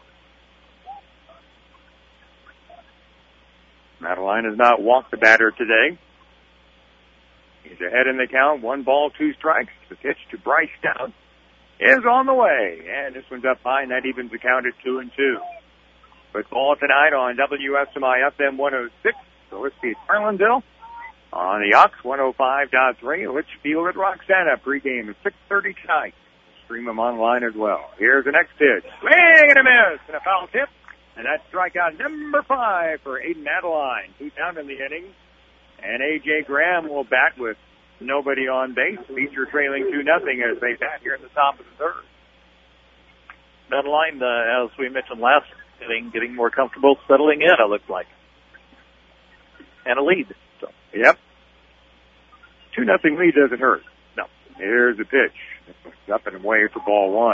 Madeline has not walked the batter today. He's ahead in the count. One ball, two strikes. The pitch to Bryce Stout is on the way. And this one's up high, and that evens the count at two and two. Football tonight on W S M I F M one oh six. So let's see, Carlinville on the Ox one oh five point three. Litchfield at Roxana. Pregame at six thirty tonight. Stream them online as well. Here's the next pitch. Swing and a miss and a foul tip. And that's strikeout number five for Aiden Madeline. Two down in the inning. And A J. Graham will bat with nobody on base. Beecher trailing two nothing as they bat here in the top of the third. Madeline, uh, as we mentioned last inning, getting more comfortable settling in, it looks like. And a lead. So. Yep. Two nothing lead doesn't hurt. No. Here's the pitch. It's up and away for ball one.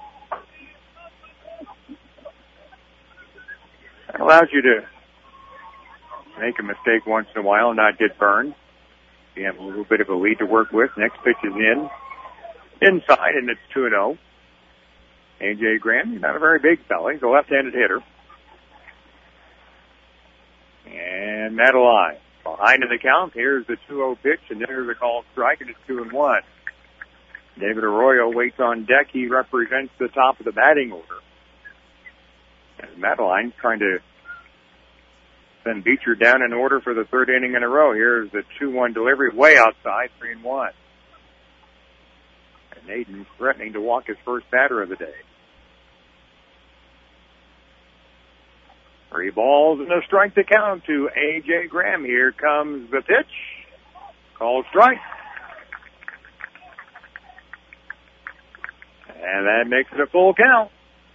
That allows you to make a mistake once in a while and not get burned. You have a little bit of a lead to work with. Next pitch is in. Inside, and it's two and oh. A J. Graham, he's not a very big fella. He's a left-handed hitter. And Madeline behind in the count. Here's the two oh pitch, and there's a called strike, and it's two and one. David Arroyo waits on deck. He represents the top of the batting order. And Madeline trying to send Beecher down in order for the third inning in a row. Here's the two one delivery way outside, three and one. And Aiden threatening to walk his first batter of the day. Three balls and a strike to count to A J. Graham. Here comes the pitch. Called strike. And that makes it a full count.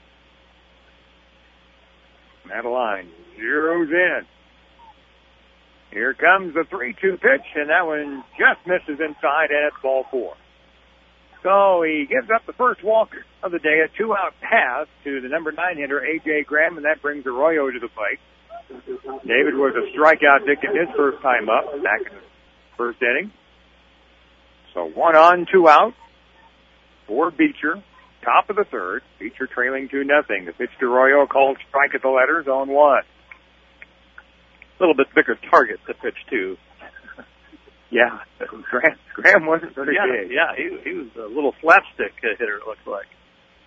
Madeline zeroes in. Here comes the three two pitch, and that one just misses inside, and it's ball four. So he gives up the first walk of the day, a two-out pass to the number nine hitter, A J. Graham, and that brings Arroyo to the plate. David was a strikeout Dick in his first time up, back in the first inning. So one on, two out for Beecher. Top of the third. Beecher trailing two nothing. The pitch to Arroyo, called strike at the letters, on one. A little bit bigger target to pitch to. Yeah, Graham, Graham wasn't very yeah, big. Yeah, he, he was a little slapstick hitter, it looks like.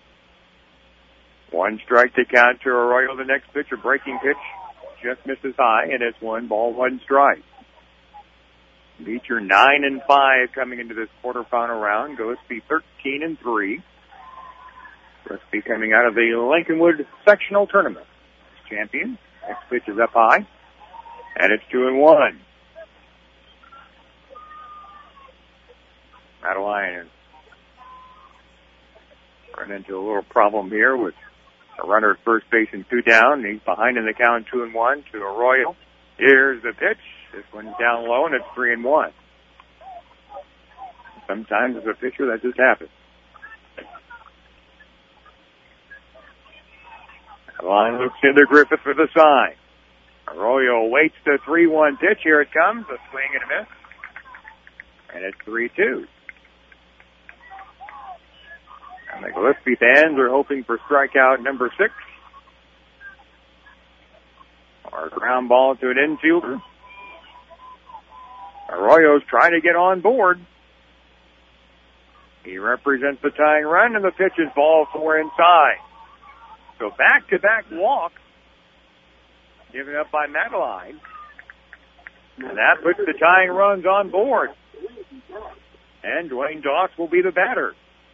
One strike to count to Arroyo. The next pitch, a breaking pitch, just misses high, and it's one ball, one strike. Beecher nine and five coming into this quarterfinal round. Gillespie thirteen and three. Gillespie coming out of the Lincolnwood sectional tournament. Champion. Next pitch is up high, and it's two and one. Madeline run into a little problem here with a runner at first base and two down. He's behind in the count, two and one to Arroyo. Here's the pitch. This one's down low, and it's three and one. Sometimes as a pitcher, that just happens. Madeline looks into Griffith for the sign. Arroyo waits the three one pitch. Here it comes, a swing and a miss. And it's three two. And the Gillespie fans are hoping for strikeout number six. Or ground ball to an infielder. Arroyo's trying to get on board. He represents the tying run, and the pitch is ball four inside. So back-to-back walks given up by Madeline. And that puts the tying runs on board. And Dwayne Doss will be the batter.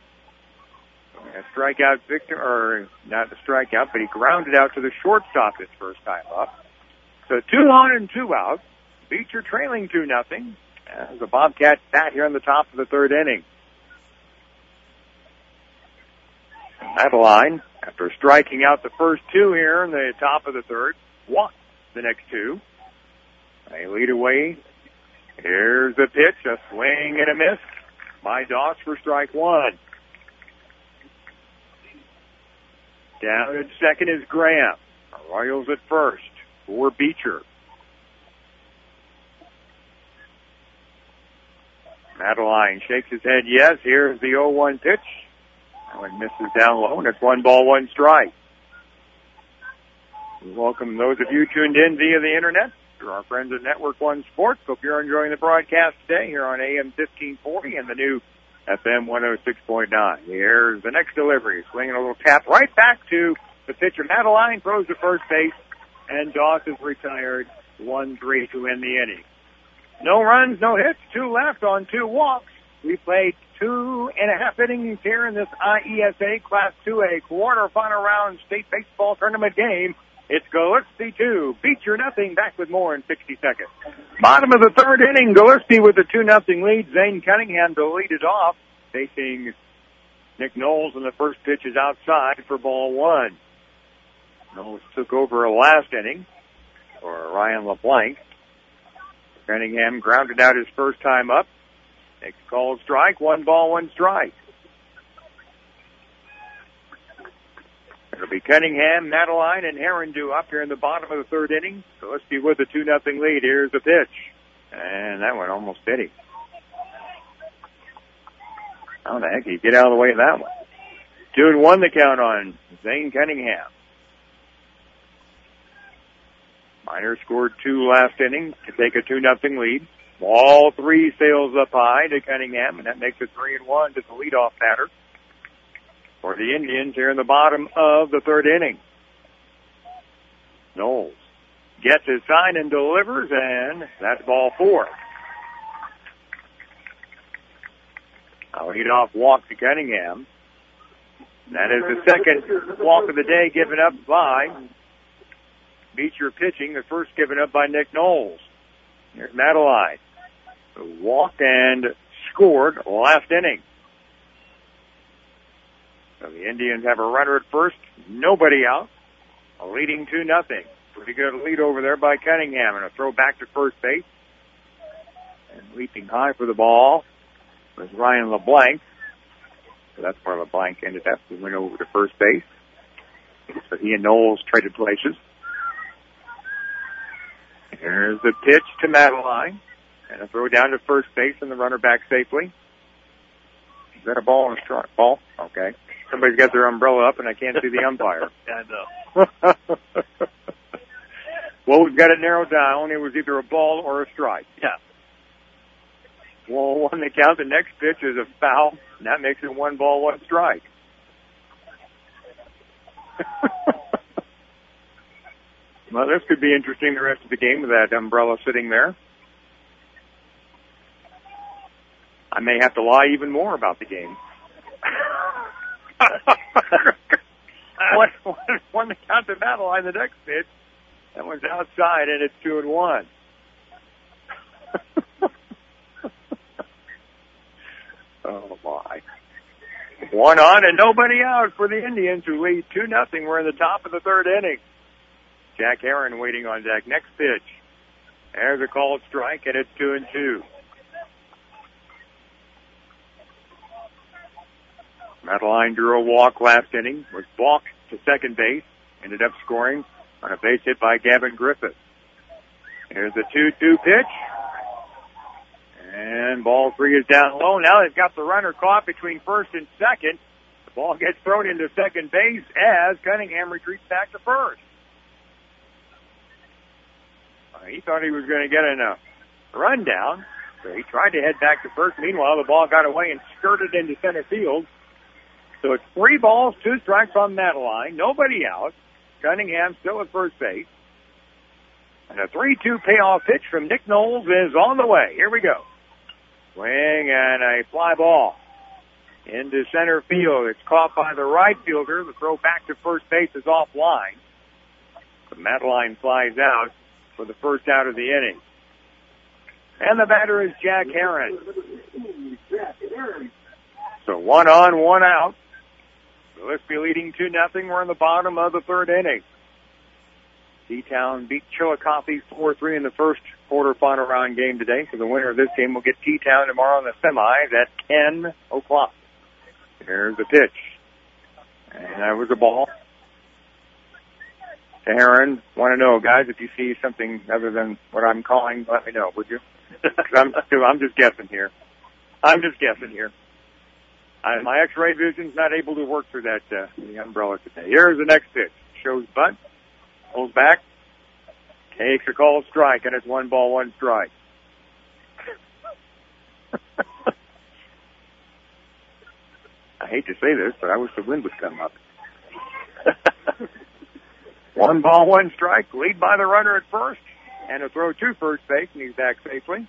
A strikeout victor, or not a strikeout, but he grounded out to the shortstop his first time up. So two on and two out. Beecher trailing two nothing. As the Bobcats bat here on the top of the third inning. Madeline, after striking out the first two here in the top of the third, walked the next two. They lead away. Here's the pitch, a swing and a miss by Doss for strike one. Down at second is Graham. Royals at first for Beecher. Madeline shakes his head yes. Here's the oh one pitch. That one misses down low, and it's one ball, one strike. We welcome those of you tuned in via the internet to our friends at Network One Sports. Hope you're enjoying the broadcast today here on A M fifteen forty and the new F M one oh six point nine. Here's the next delivery. Swinging a little tap right back to the pitcher. Madeline throws to first base, and Doss is retired one three to end the inning. No runs, no hits, two left on two walks. We played two and a half innings here in this I E S A Class two A quarterfinal round state baseball tournament game. It's Gillespie two, Beecher nothing. Back with more in sixty seconds. Bottom of the third inning, Gillespie with a two nothing lead. Zane Cunningham to lead it off, facing Nick Knowles, and the first pitch is outside for ball one. Knowles took over last inning for Ryan LeBlanc. Cunningham grounded out his first time up. Next called strike, one ball, one strike. It'll be Cunningham, Madeline, and Herondue up here in the bottom of the third inning. So let's be with a two nothing lead. Here's the pitch. And that one almost hit him. How the heck did he get out of the way of that one? Two and one the count on Zane Cunningham. Minor scored two last inning to take a two nothing lead. All three sails up high to Cunningham, and that makes it three and one to the leadoff batter for the Indians here in the bottom of the third inning. Knowles gets his sign and delivers, and that's ball four. A leadoff walk to Cunningham. That is the second walk of the day given up by Beecher pitching, the first given up by Nick Knowles. Here's Madeline, who walked and scored last inning. So the Indians have a runner at first, nobody out, a leading two nothing. Pretty good lead over there by Cunningham, and a throw back to first base. And leaping high for the ball was Ryan LeBlanc. So that's where LeBlanc ended up. He went over to first base. So he and Knowles traded places. Here's the pitch to Madeline, and a throw down to first base, and the runner back safely. Is that a ball or a strike? Ball? Okay. Somebody's got their umbrella up, and I can't see the umpire. I know. Well, we've got it narrowed down. It was either a ball or a strike. Yeah. Well, on the count, the next pitch is a foul, and that makes it one ball, one strike. Well, this could be interesting the rest of the game with that umbrella sitting there. I may have to lie even more about the game. one, one, one to count to Madeline, the next pitch. That one's outside, and it's two and one. Oh, my. One on and nobody out for the Indians, who lead two nothing. We're in the top of the third inning. Jack Aaron waiting on deck. Next pitch. There's a called strike, and it's two and two. Madeline drew a walk last inning, was balked to second base, ended up scoring on a base hit by Gavin Griffith. Here's the two two pitch. And ball three is down low. Now they've got the runner caught between first and second. The ball gets thrown into second base as Cunningham retreats back to first. Uh, he thought he was going to get in a run down, so he tried to head back to first. Meanwhile, the ball got away and skirted into center field. So it's three balls, two strikes on Madeline. Nobody out. Cunningham still at first base. And a three two payoff pitch from Nick Knowles is on the way. Here we go. Swing and a fly ball into center field. It's caught by the right fielder. The throw back to first base is offline. But Madeline flies out for the first out of the inning. And the batter is Jack Heron. So one on, one out. Gillespie leading two nothing. We're in the bottom of the third inning. T-Town beat Chillicothe four three in the first quarterfinal round game today. So the winner of this game will get T-Town tomorrow in the semis at ten o'clock. Here's the pitch. And that was the ball. To Heron. Want to know, guys, if you see something other than what I'm calling, let me know, would you? Cause I'm, cause I'm just guessing here. I'm just guessing here. I, my X-ray vision's not able to work through that uh, the umbrella today. Here's the next pitch. Shows bunt. Pulls back. Takes a called strike, and it's one ball, one strike. I hate to say this, but I wish the wind would come up. One ball, one strike. Lead by the runner at first. And a throw to first base, and he's back safely.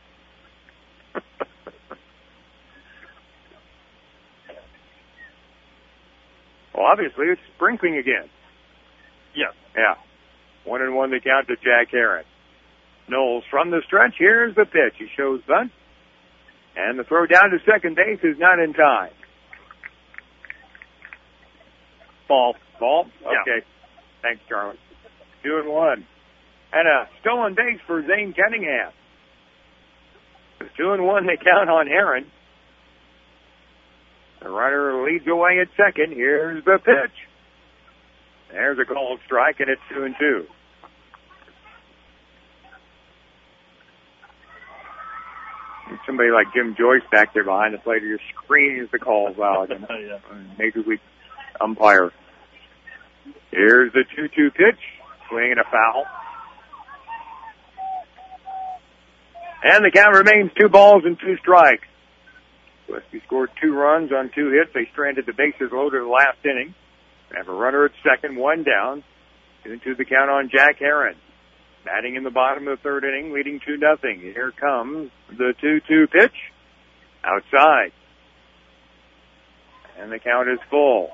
Well, obviously, it's sprinkling again. Yes. Yeah. One and one to count to Jack Heron. Knowles from the stretch. Here's the pitch. He shows bunt. And the throw down to second base is not in time. Ball. Ball? Okay. Yeah. Thanks, Charlie. Two and one. And a stolen base for Zane Cunningham. With two and one, they count on Heron. The runner leads away at second. Here's the pitch. There's a called strike, and it's two and two. And somebody like Jim Joyce back there behind the plate just screams the calls out. And Yeah. Major League umpire. Here's the two two pitch. Swing and a foul. And the count remains two balls and two strikes. Gillespie scored two runs on two hits. They stranded the bases loaded the last inning. They have a runner at second, one down. Two and two the count on Jack Heron. Batting in the bottom of the third inning, leading two nothing. Here comes the two two pitch. Outside. And the count is full.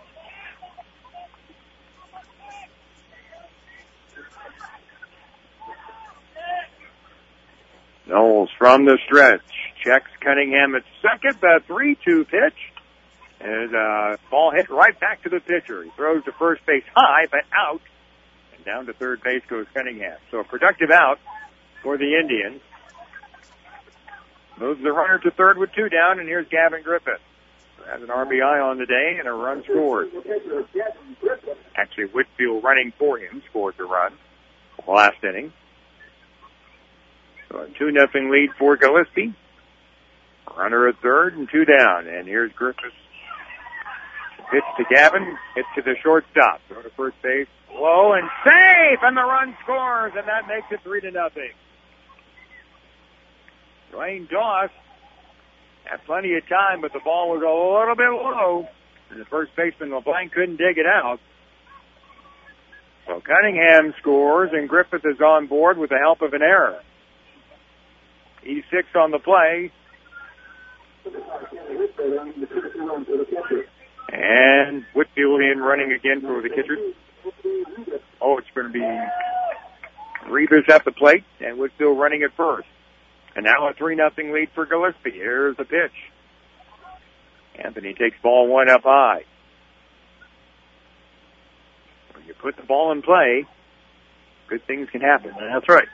Knowles from the stretch. Checks Cunningham at second. The three two pitch. And uh ball hit right back to the pitcher. He throws to first base high, but out. And down to third base goes Cunningham. So a productive out for the Indians. Moves the runner to third with two down, and here's Gavin Griffith. Has an R B I on the day and a run scored. Actually, Whitfield running for him scored the run last inning. So a two nothing lead for Gillespie. Runner at third and two down. And here's Griffith's pitch to Gavin. Hit to the shortstop. Throw to first base. Low and safe, and the run scores, and that makes it three to nothing. Dwayne Doss had plenty of time, but the ball was a little bit low, and the first baseman LeBlanc couldn't dig it out. So Cunningham scores, and Griffith is on board with the help of an error. E six on the play. And Whitfield in running again for the catcher. Oh, it's going to be Rebus at the plate, and Whitfield running at first. And now a three nothing lead for Gillespie. Here's the pitch. Anthony takes ball one up high. When you put the ball in play, good things can happen. That's right.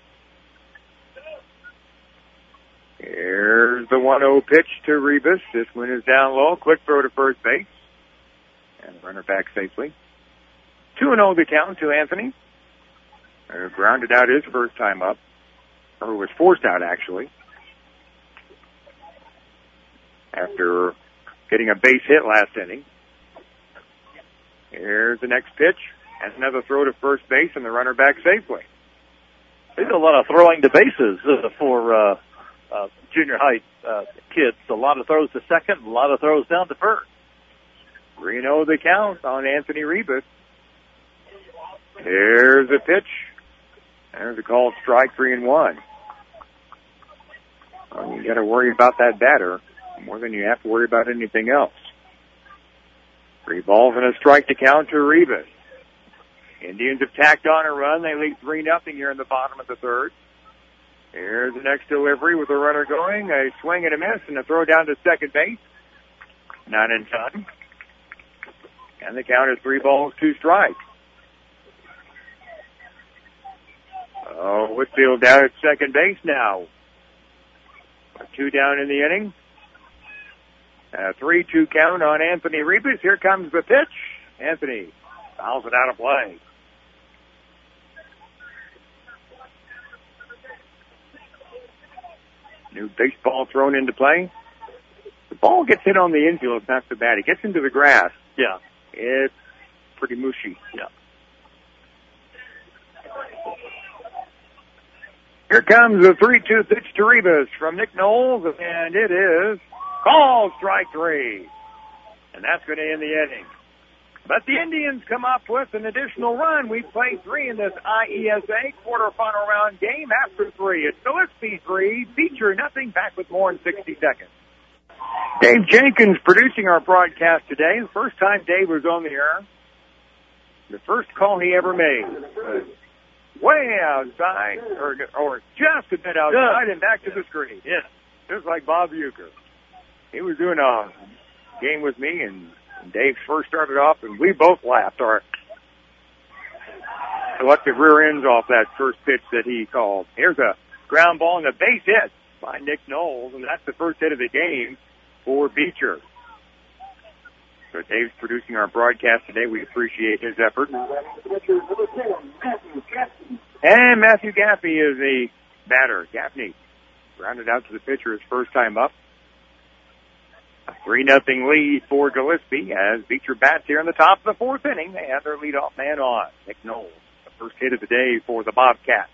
Here's the one oh pitch to Rebus. This one is down low. Quick throw to first base. And the runner back safely. two and oh the count to Anthony. Uh, grounded out his first time up. Or was forced out, actually. After getting a base hit last inning. Here's the next pitch. And another throw to first base and the runner back safely. There's a lot of throwing to bases uh, for uh, uh, junior high uh, kids. A lot of throws to second, a lot of throws down to first. three and oh the count on Anthony Rebus. Here's the pitch. There's a called strike, three and one. Well, you got to worry about that batter more than you have to worry about anything else. Three balls and a strike to count to Rebus. Indians have tacked on a run. They lead three nothing here in the bottom of the third. Here's the next delivery with the runner going. A swing and a miss and a throw down to second base. Not in time. And the count is three balls, two strikes. Oh, Whitfield down at second base now. Two down in the inning. A three two count on Anthony Rebus. Here comes the pitch. Anthony fouls it out of play. New baseball thrown into play. The ball gets hit on the infield. It's not so bad. It gets into the grass. Yeah. It's pretty mushy. Yeah. Here comes the three two pitch to Rebus from Nick Knowles, and it is called strike three. And that's going to end the inning. But the Indians come up with an additional run. We play three in this I E S A quarterfinal round game after three. It's Gillespie three, Beecher nothing, back with more in sixty seconds. Dave Jenkins producing our broadcast today. The first time Dave was on the air. The first call he ever made. Uh, way outside, or, or just a bit outside, yeah. And back to the screen. Yeah. Just like Bob Uecker. He was doing a game with me, and Dave first started off, and we both laughed our collective rear ends off that first pitch that he called. Here's a ground ball and a base hit by Nick Knowles, and that's the first hit of the game for Beecher. So Dave's producing our broadcast today. We appreciate his effort. And Matthew Gaffney is the batter. Gaffney rounded out to the pitcher his first time up. A three nothing lead for Gillespie as Beecher bats here in the top of the fourth inning. They have their leadoff man on, Nick Knowles. The first hit of the day for the Bobcats.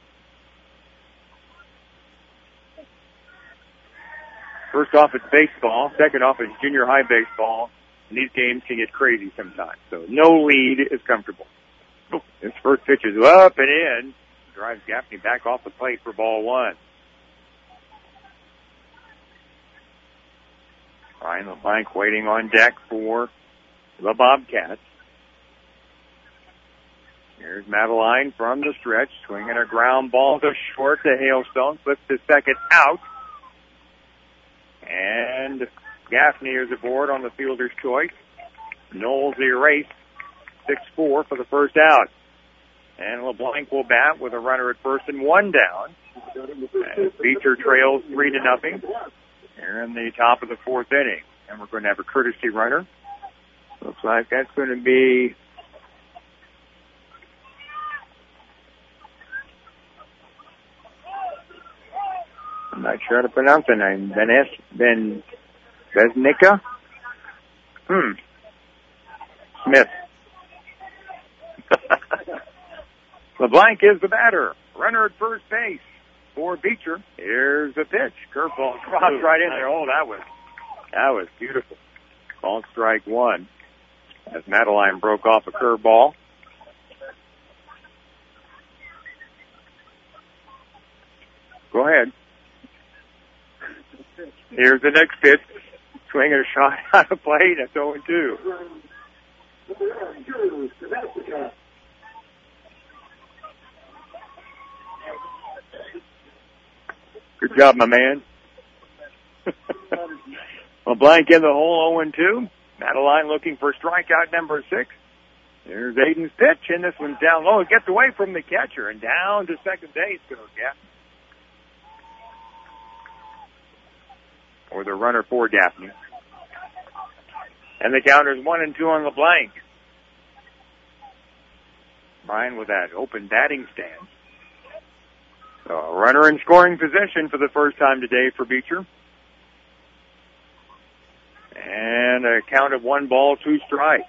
First off, it's baseball. Second off, it's junior high baseball. And these games can get crazy sometimes. So no lead is comfortable. This first pitch is up and in. Drives Gaffney back off the plate for ball one. Ryan LeBlanc waiting on deck for the Bobcats. Here's Madeline from the stretch, swinging a ground ball to short to Hailstone. Flips to second out. And Gaffney is aboard on the fielder's choice. Knowles erased. six four for the first out. And LeBlanc will bat with a runner at first and one down. As Beecher trails three to nothing. Here in the top of the fourth inning. And we're going to have a courtesy runner. Looks like that's going to be I'm not sure how to pronounce the name. Benes, Ben, Besnica? Hmm. Smith. LeBlanc is the batter. Runner at first base for Beecher. Here's the pitch. Curveball crossed right in there. Oh, that was, that was beautiful. Called strike one as Madeline broke off a curveball. Go ahead. Here's the next pitch. Swinging a shot out of play. That's oh and two. Good job, my man. LeBlanc in the hole, oh and two. Madeline looking for strikeout number six. There's Aiden's pitch, and this one's down low. It gets away from the catcher, and down to second base goes Gaffney. Or the runner for Gaffney. And the counter's one and two on LeBlanc. Ryan with that open batting stance. So a runner in scoring position for the first time today for Beecher. And a count of one ball, two strikes.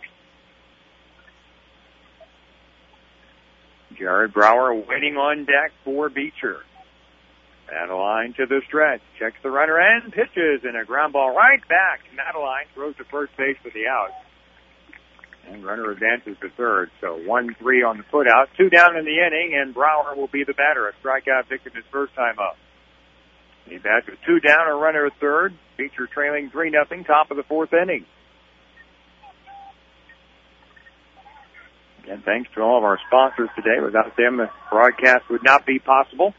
Jared Brower waiting on deck for Beecher. Madeline to the stretch. Checks the runner and pitches, and a ground ball right back. Madeline throws to first base for the out. And runner advances to third. So one three on the foot out. Two down in the inning, and Brower will be the batter. A strikeout victim his first time up. He bats with two down, a runner at third. Beecher trailing three nothing, top of the fourth inning. And thanks to all of our sponsors today. Without them, the broadcast would not be possible.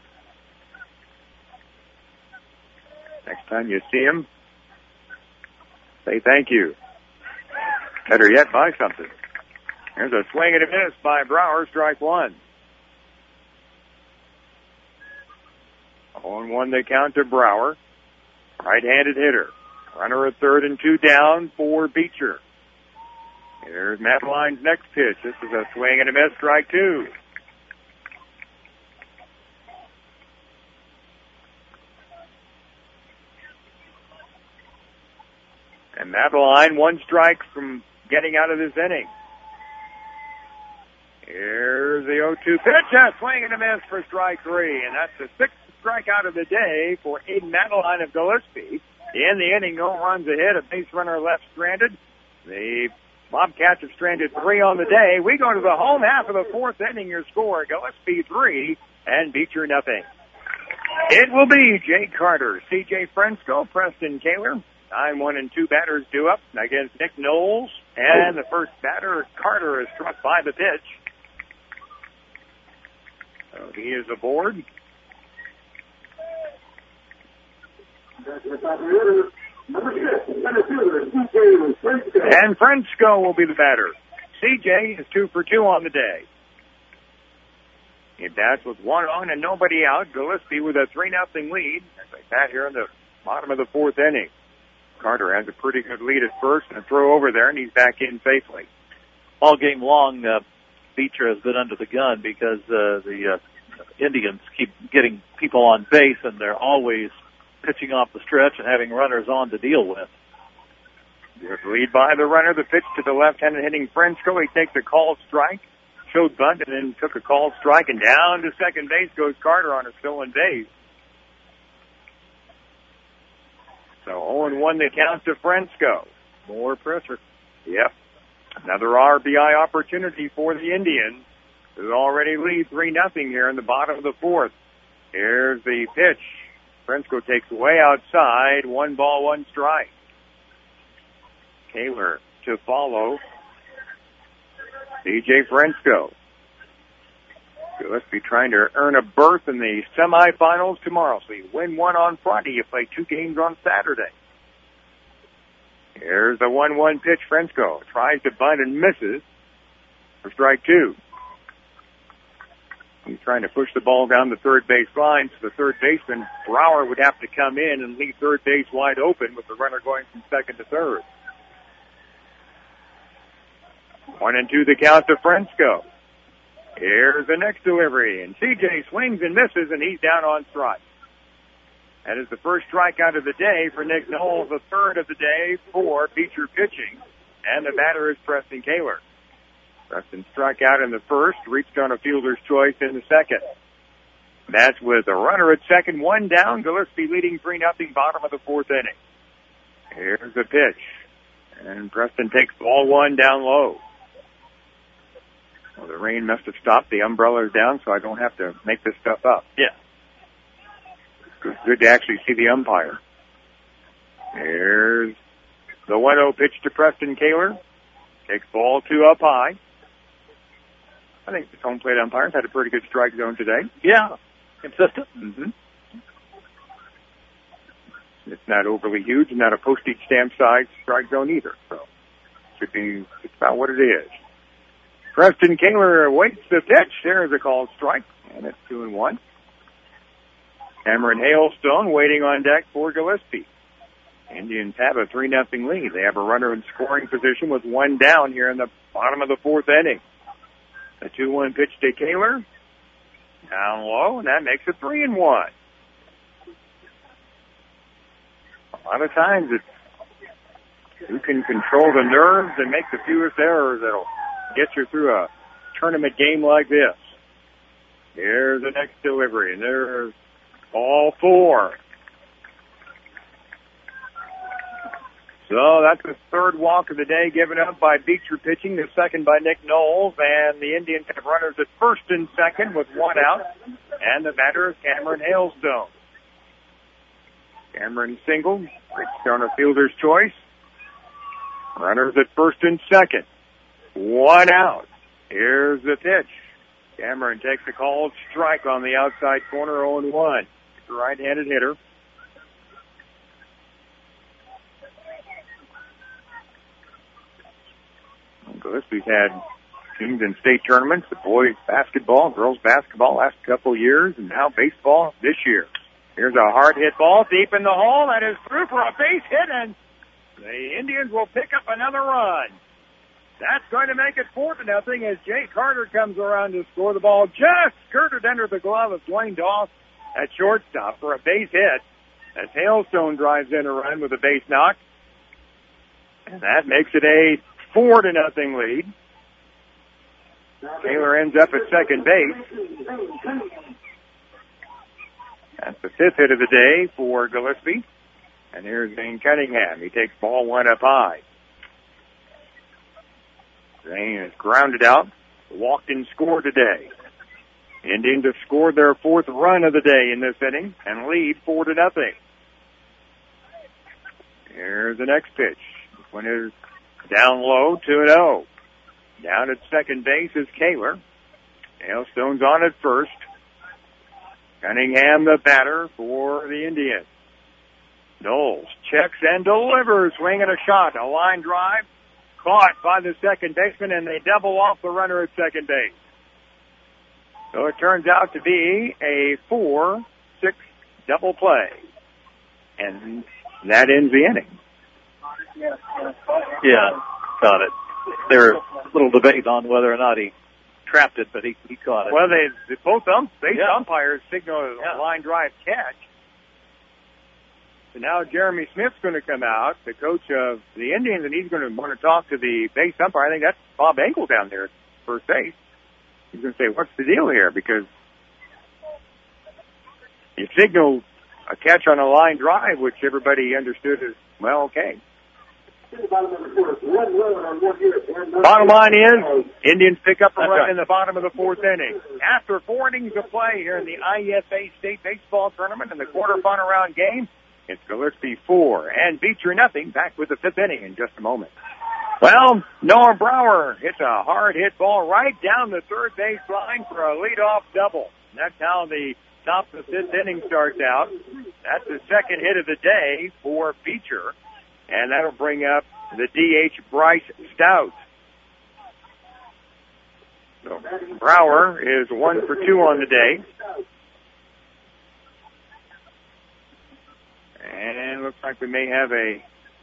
Next time you see him, say thank you. Better yet, buy something. There's a swing and a miss by Brower, strike one. oh and one they count to Brower. Right-handed hitter. Runner at third and two down for Beecher. Here's Madeline's next pitch. This is a swing and a miss, strike two. And Madeline, one strike from getting out of this inning. Here's the oh two pitch. A swing and a miss for strike three. And that's the sixth strikeout of the day for Aiden Madeline of Gillespie. In the inning, no runs ahead. A base runner left stranded. The Bobcats have stranded three on the day. We go to the home half of the fourth inning. Your score, Gillespie three and Beecher nothing. It will be Jay Carter, C J Frensko, Preston Kaler. Nine, one, and two batters due up against Nick Knowles. And the first batter, Carter, is struck by the pitch. So he is aboard. And Frensko will be the batter. C J is two for two on the day. He bats with one on and nobody out. Gillespie with a three nothing lead as they bat here in the bottom of the fourth inning. Carter has a pretty good lead at first and a throw over there, and he's back in safely. All game long, uh, Beecher has been under the gun because uh, the uh, Indians keep getting people on base, and they're always pitching off the stretch and having runners on to deal with. Good lead by the runner. The pitch to the left-handed hitting Frensko. He takes a called strike, showed bunt, and then took a called strike, and down to second base goes Carter on a stolen base. So oh and one the count to Frensko. More pressure. Yep. Another R B I opportunity for the Indians, who already lead three nothing here in the bottom of the fourth. Here's the pitch. Frensko takes way outside. One ball, one strike. Kaler to follow. C J Frensko. Gillespie trying to earn a berth in the semifinals tomorrow. So you win one on Friday, you play two games on Saturday. Here's the one one pitch. Frensko tries to bunt and misses for strike two. He's trying to push the ball down the third base line, so the third baseman, Brower, would have to come in and leave third base wide open with the runner going from second to third. One and two the count to Frensko. Here's the next delivery, and C J swings and misses, and he's down on strike. That is the first strikeout of the day for Nick Knowles, the third of the day for Beecher pitching, and the batter is Preston Kaler. Preston struck out in the first, reached on a fielder's choice in the second. That's with a runner at second, one down, Gillespie leading three nothing, bottom of the fourth inning. Here's the pitch, and Preston takes ball one down low. Well, the rain must have stopped. The umbrella's down, so I don't have to make this stuff up. Yeah. It's good to actually see the umpire. Here's the one oh pitch to Preston Kaler. Takes ball two up high. I think the home plate umpires had a pretty good strike zone today. Yeah. Consistent. Mm-hmm. It's not overly huge, not a postage stamp size strike zone either. So should be it's about what it is. Preston Kaler awaits the pitch. There's a called strike, and it's two and one. Cameron Hailstone waiting on deck for Gillespie. Indians have a three nothing lead. They have a runner in scoring position with one down here in the bottom of the fourth inning. A two one pitch to Kaler. Down low, and that makes it three and one. A lot of times it's who can control the nerves and make the fewest errors that'll get you through a tournament game like this. Here's the next delivery, and there's all four. So that's the third walk of the day given up by Beecher pitching, the second by Nick Knowles, and the Indians have runners at first and second with one out, and the batter is Cameron Hailstone. Cameron singled, reached on a fielder's choice. Runners at first and second. One out. Here's the pitch. Cameron takes a called strike on the outside corner, oh and one. The right-handed hitter. Gillespie's had teams in state tournaments, the boys basketball, girls basketball last couple of years, and now baseball this year. Here's a hard hit ball deep in the hole. That is through for a base hit, and the Indians will pick up another run. That's going to make it four to nothing as Jay Carter comes around to score. The ball just skirted under the glove of Dwayne Doss at shortstop for a base hit as Hailstone drives in a run with a base knock. And that makes it a four to nothing lead. Taylor ends up at second base. That's the fifth hit of the day for Gillespie. And here's Zane Cunningham. He takes ball one up high. Zane is grounded out, walked and scored today. Indians have scored their fourth run of the day in this inning and lead four to nothing. Here's the next pitch. This one is down low, two and oh. Down at second base is Kaler. Hailstone's on at first. Cunningham the batter for the Indians. Knowles checks and delivers, swinging a shot, a line drive. Caught by the second baseman, and they double off the runner at second base. So it turns out to be a four six double play. And that ends the inning. Yeah, caught it. There was a little debate on whether or not he trapped it, but he, he caught it. Well, they, they both um, base yeah. umpires signaled a yeah. line drive catch. So now Jeremy Smith's going to come out, the coach of the Indians, and he's going to want to talk to the base umpire. I think that's Bob Engel down there at first base. He's going to say, what's the deal here? Because you signaled a catch on a line drive, which everybody understood as, well, okay. Bottom line is, Indians pick up a That's run right. in the bottom of the fourth inning. After four innings of play here in the I F A State Baseball Tournament in the quarterfinal round game, it's Gillespie four and Beecher nothing. Back with the fifth inning in just a moment. Well, Noah Brower hits a hard hit ball right down the third base line for a leadoff double. That's how the top of the fifth inning starts out. That's the second hit of the day for Beecher. And that'll bring up the D H Bryce Stout. So Brower is one for two on the day. And it looks like we may have a,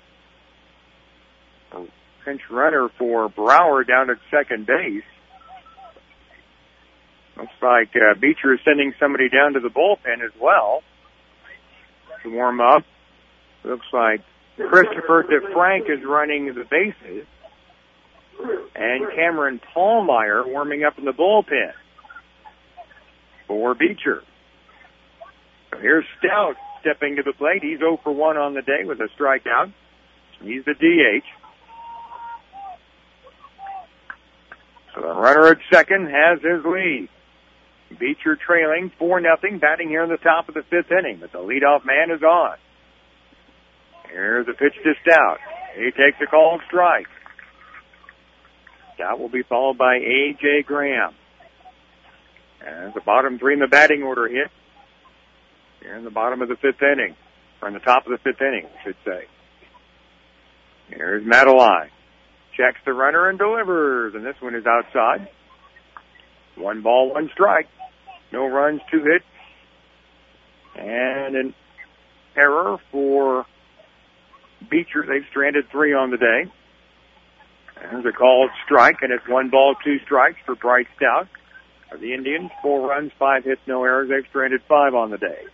a pinch runner for Brower down at second base. Looks like uh, Beecher is sending somebody down to the bullpen as well to warm up. Looks like Christopher DeFrank is running the bases. And Cameron Pallmeyer warming up in the bullpen for Beecher. So here's Stout stepping to the plate. He's oh for one on the day with a strikeout. He's the D H. So the runner at second has his lead. Beecher trailing four nothing, batting here in the top of the fifth inning, but the leadoff man is on. Here's a pitch to Stout. He takes a called strike. Stout will be followed by A J. Graham. And the bottom three in the batting order hit. Here in the bottom of the fifth inning. Or in the top of the fifth inning, I should say. Here's Madeline. Checks the runner and delivers. And this one is outside. One ball, one strike. No runs, two hits. And an error for Beecher. They've stranded three on the day. There's a called strike, and it's one ball, two strikes for Bryce Stout. For the Indians, four runs, five hits, no errors. They've stranded five on the day.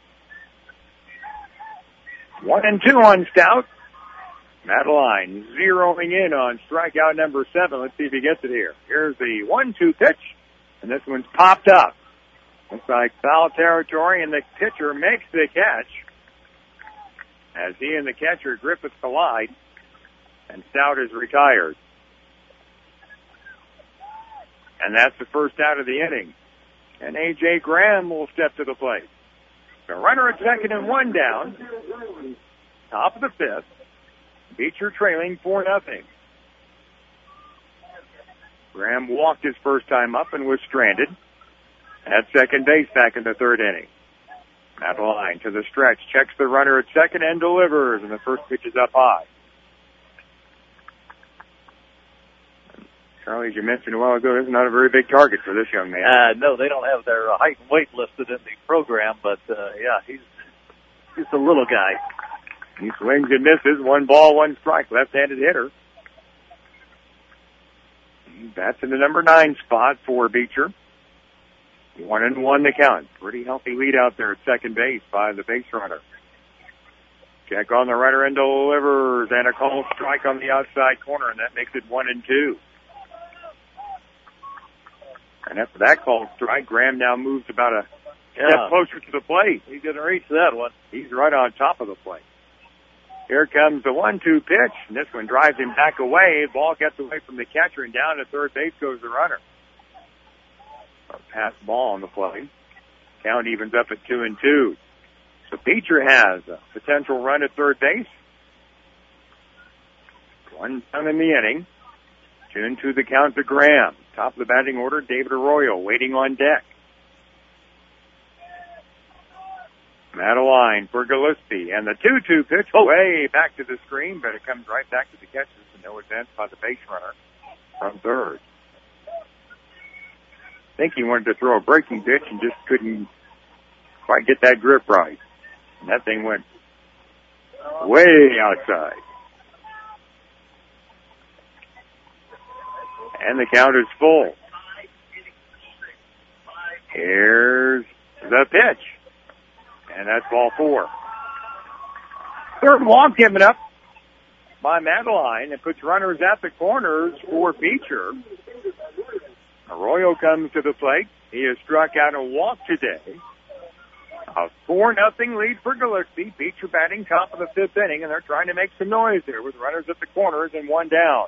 One and two on Stout. Madeline zeroing in on strikeout number seven. Let's see if he gets it here. Here's the one two pitch, and this one's popped up. Looks like foul territory, and the pitcher makes the catch as he and the catcher Griffith collide, and Stout is retired. And that's the first out of the inning. And A J. Graham will step to the plate. The runner at second and one down. Top of the fifth. Beecher trailing four nothing. Graham walked his first time up and was stranded at second base back in the third inning. Madeline to the stretch, checks the runner at second and delivers, and the first pitch is up high. Charlie, as you mentioned a while ago, this is not a very big target for this young man. Uh, no, they don't have their uh, height and weight listed in the program, but, uh, yeah, he's, he's a little guy. He swings and misses. One ball, one strike. Left-handed hitter. That's in the number nine spot for Beecher. One and one to count. Pretty healthy lead out there at second base by the base runner. Check on the right end delivers, and a called strike on the outside corner, and that makes it one and two. And after that called strike, Graham now moves about a Yeah. step closer to the plate. He's going to reach that one. He's right on top of the plate. Here comes the one two pitch, and this one drives him back away. Ball gets away from the catcher, and down to third base goes the runner. A pass ball on the play. Count evens up at two and two. So Beecher has a potential run at third base. One down in the inning. Two and two the count to Graham. Top of the batting order, David Arroyo waiting on deck. Madeline for Gillespie, and the two two pitch way back to the screen, but it comes right back to the catcher, so no advance by the base runner from third. I think he wanted to throw a breaking pitch and just couldn't quite get that grip right. And that thing went way outside. And the count is full. Here's the pitch. And that's ball four. Third walk given up by Madeline. It puts runners at the corners for Beecher. Arroyo comes to the plate. He has struck out a walk today. A four nothing lead for Gillespie. Beecher batting top of the fifth inning, and they're trying to make some noise there with runners at the corners and one down.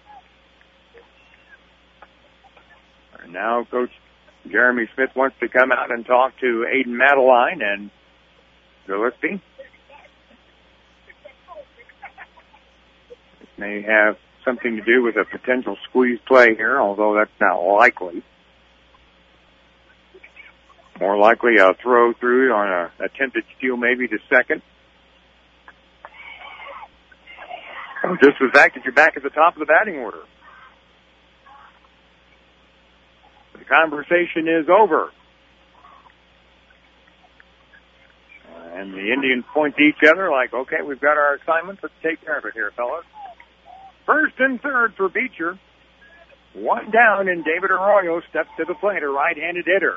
And now Coach Jeremy Smith wants to come out and talk to Aiden Madeline and Gillespie. This may have something to do with a potential squeeze play here, although that's not likely. More likely a throw through on a attempted steal maybe to second. So just the fact that you're back at the top of the batting order. The conversation is over. And the Indians point to each other like, okay, we've got our assignments. Let's take care of it here, fellas. First and third for Beecher. One down, and David Arroyo steps to the plate, a right-handed hitter.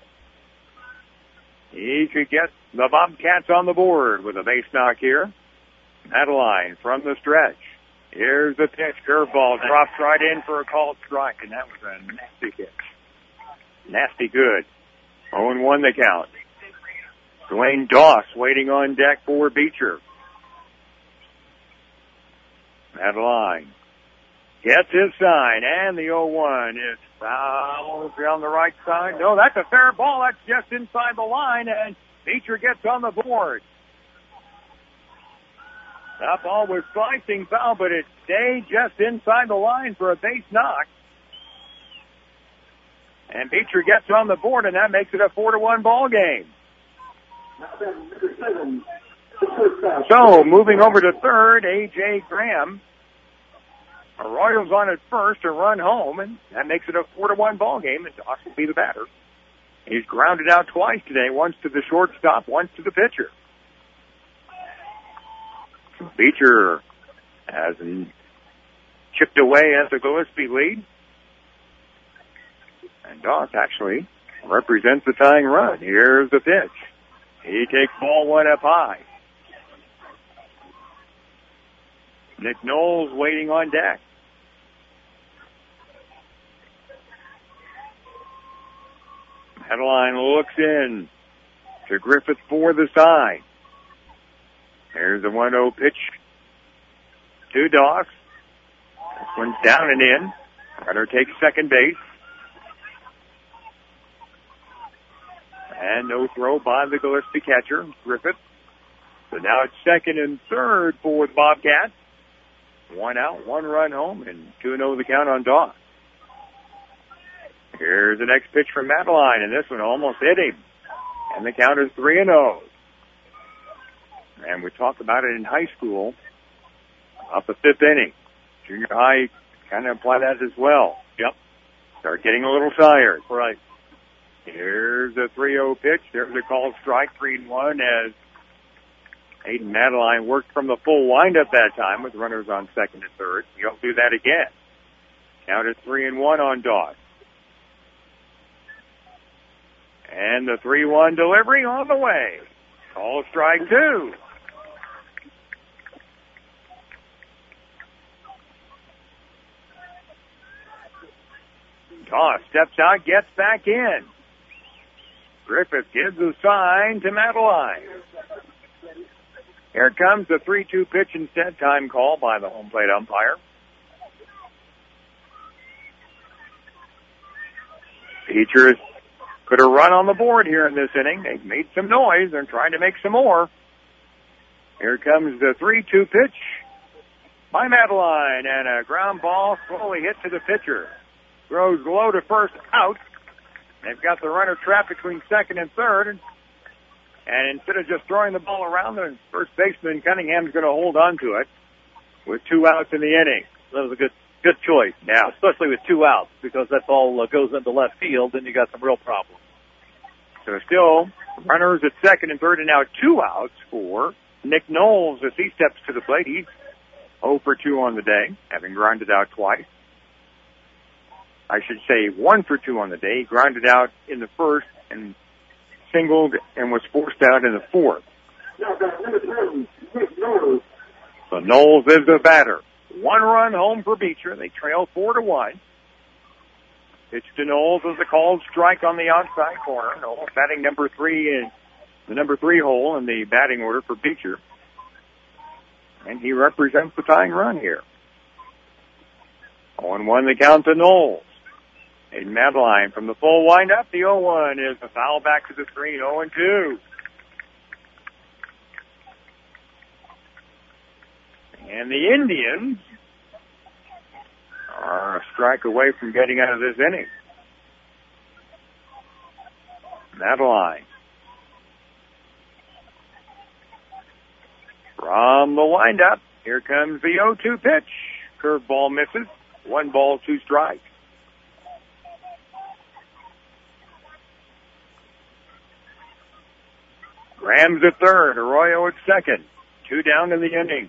He could get the Bobcats on the board with a base knock here. Madeline from the stretch. Here's the pitch. Curveball drops right in for a called strike, and that was a nasty pitch. Nasty good. oh and one the count. Dwayne Doss waiting on deck for Beecher. Madeline gets his sign, and the oh one is fouled down the right side. No, that's a fair ball. That's just inside the line, and Beecher gets on the board. That ball was slicing foul, but it stayed just inside the line for a base knock. And Beecher gets on the board, and that makes it a four to one ball game. So, moving over to third, A J Graham. Arroyo's on at first to run home, and that makes it a four to one ball game, and Doss will be the batter. He's grounded out twice today, once to the shortstop, once to the pitcher. Beecher has chipped away at the Gillespie lead. And Doss actually represents the tying run. Here's the pitch. He takes ball one up high. Nick Knowles waiting on deck. Madeline looks in to Griffith for the side. Here's the one oh pitch to Doss. This one's down and in. Runner takes second base. And no throw by the Gillespie catcher, Griffith. So now it's second and third for the Bobcats. One out, one run home, and two and oh the count on Doss. Here's the next pitch from Madeline, and this one almost hit him. And the count is three and oh. And we talked about it in high school, up the fifth inning. Junior high kind of apply that as well. Yep. Start getting a little tired. Right. Here's a three oh pitch. There's a called strike, three and one, as Aiden Madeline worked from the full windup that time with runners on second and third. He'll do that again. Count is three and one on Doss. And the three one delivery on the way. Called strike two. Doss steps out, gets back in. Griffith gives a sign to Madeline. Here comes the three two pitch instead. Time call by the home plate umpire. Beecher put a run on the board here in this inning. They've made some noise. They're trying to make some more. Here comes the three two pitch by Madeline, and a ground ball slowly hit to the pitcher. Throws low to first, out. They've got the runner trapped between second and third. And instead of just throwing the ball around, the first baseman Cunningham's going to hold on to it with two outs in the inning. That was a good good choice. Yeah. Especially with two outs, because that ball uh, goes into left field, then you got some real problems. So still, runners at second and third, and now two outs for Nick Knowles as he steps to the plate. He's oh for two on the day, having grounded out twice. I should say one for two on the day. He grounded out in the first and singled and was forced out in the fourth. So Knowles is the batter. One run home for Beecher. They trail four to one. Pitch to Knowles is a called strike on the outside corner. Knowles batting number three in the number three hole in the batting order for Beecher. And he represents the tying run here. oh and one the count to Knowles. Aiden Madeline from the full windup. The oh one is a foul back to the screen. oh and two. And the Indians are a strike away from getting out of this inning. Madeline. From the windup, here comes the oh two pitch. Curveball misses. One ball, two strikes. Graham's at third, Arroyo at second. Two down in the inning.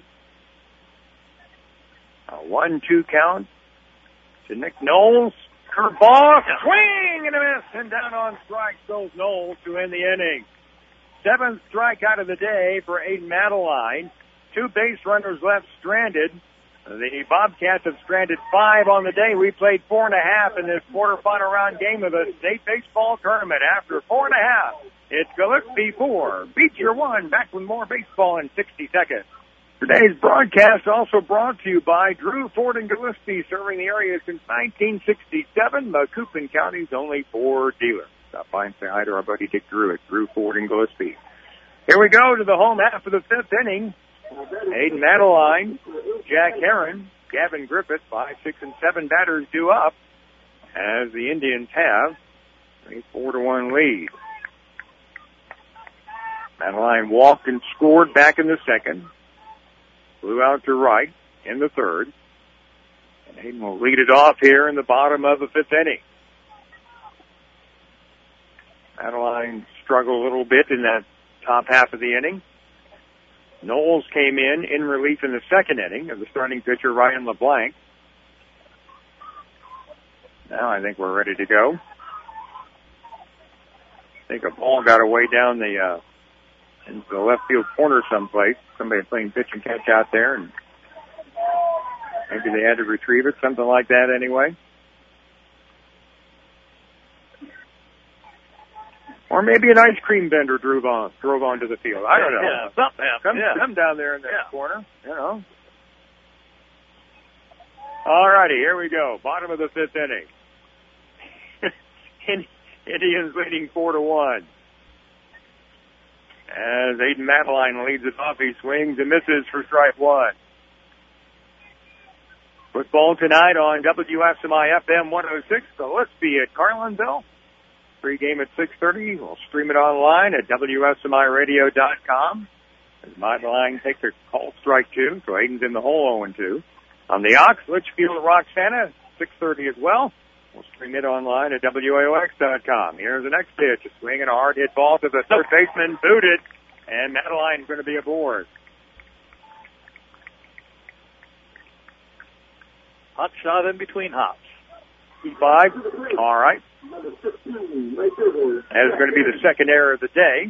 A one two count to Nick Knowles. Curveball, swing and a miss, and down on strikes goes Knowles to end the inning. Seventh strikeout of the day for Aiden Madeline. Two base runners left stranded. The Bobcats have stranded five on the day. We played four and a half in this quarterfinal round game of the state baseball tournament. After four and a half, it's Gillespie four, Beecher one. Back with more baseball in sixty seconds. Today's broadcast also brought to you by Drew Ford and Gillespie, serving the area since nineteen sixty-seven. Macoupin County's only Ford dealer. Stop by and say hi to our buddy Dick Drew at Drew Ford and Gillespie. Here we go to the home half of the fifth inning. Aiden Madeline, Jack Heron, Gavin Griffith, five, six, and seven batters due up as the Indians have a four to one lead. Madeline walked and scored back in the second. Flew out to right in the third. And Aiden will lead it off here in the bottom of the fifth inning. Madeline struggled a little bit in that top half of the inning. Knowles came in in relief in the second inning of the starting pitcher, Ryan LeBlanc. Now I think we're ready to go. I think a ball got away down the, uh, into the left field corner someplace. Somebody playing pitch and catch out there, and maybe they had to retrieve it, something like that anyway. Or maybe an ice cream vendor drove on, drove onto the field. I don't know. Yeah, something happened. Come, yeah. come down there in that yeah. corner, you know. All righty, here we go. Bottom of the fifth inning. Indians leading four to one. As Aiden Madeline leads it off, he swings and misses for strike one. Football tonight on W S M I F M one oh six. So let's be at Carlinville. Pre-game at six thirty. We'll stream it online at W S M I radio dot com. As Madeline takes her call strike two, so Aiden's in the hole oh and two. On the Ox, Litchfield, Roxana, six thirty as well. We'll stream it online at W A O X dot com. Here's the next pitch. A swing and a hard hit ball to the third baseman, booted, and Madeline's going to be aboard. Hot shot in between hops. Five. All right. That is going to be the second error of the day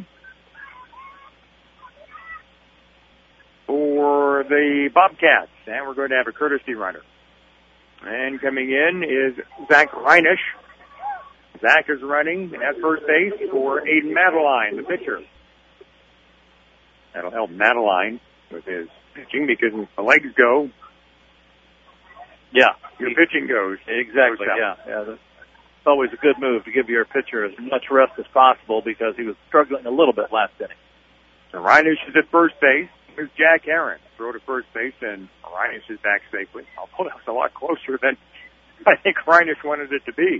for the Bobcats. And we're going to have a courtesy runner. And coming in is Zach Reinisch. Zach is running at first base for Aiden Madeline, the pitcher. That'll help Madeline with his pitching because when the legs go, yeah, your pitching goes. Exactly, yeah. yeah that's always a good move to give your pitcher as much rest as possible because he was struggling a little bit last inning. So Reinisch is at first base. Here's Jack Aaron. Throw to first base, and Reinisch is back safely. Although that was a lot closer than I think Reinisch wanted it to be.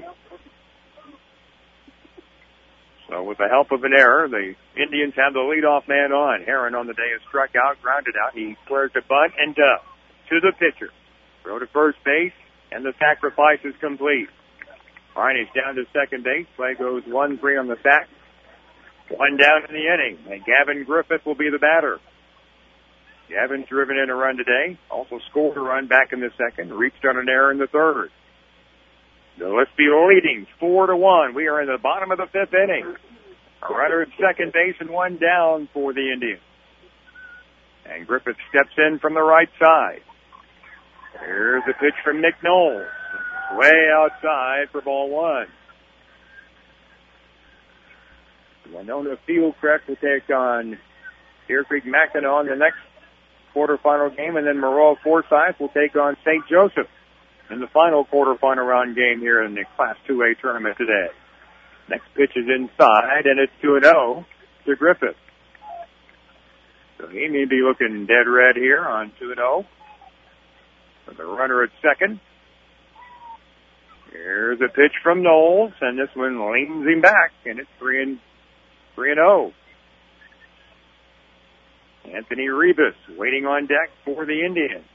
So with the help of an error, the Indians have the leadoff man on. Aaron on the day is struck out, grounded out. He squares the bunt and does to the pitcher. Throw to first base, and the sacrifice is complete. Reinisch down to second base. Play goes one three on the sack. One down in the inning, and Gavin Griffith will be the batter. Gavin's driven in a run today. Also scored a run back in the second. Reached on an error in the third. Gillespie leading four to one. We are in the bottom of the fifth inning. A runner at second base and one down for the Indians. And Griffith steps in from the right side. Here's a pitch from Nick Knowles. Way outside for ball one. Winona Fieldcrest will take on Deer Creek Mackinac in the next quarterfinal game, and then Maroa Forsyth will take on Saint Joseph in the final quarterfinal round game here in the Class two A tournament today. Next pitch is inside, and it's two and oh to Griffith. So he may be looking dead red here on two and oh. With the runner at second. Here's a pitch from Knowles, and this one leans him back, and it's three and three and oh. Anthony Rebus waiting on deck for the Indians.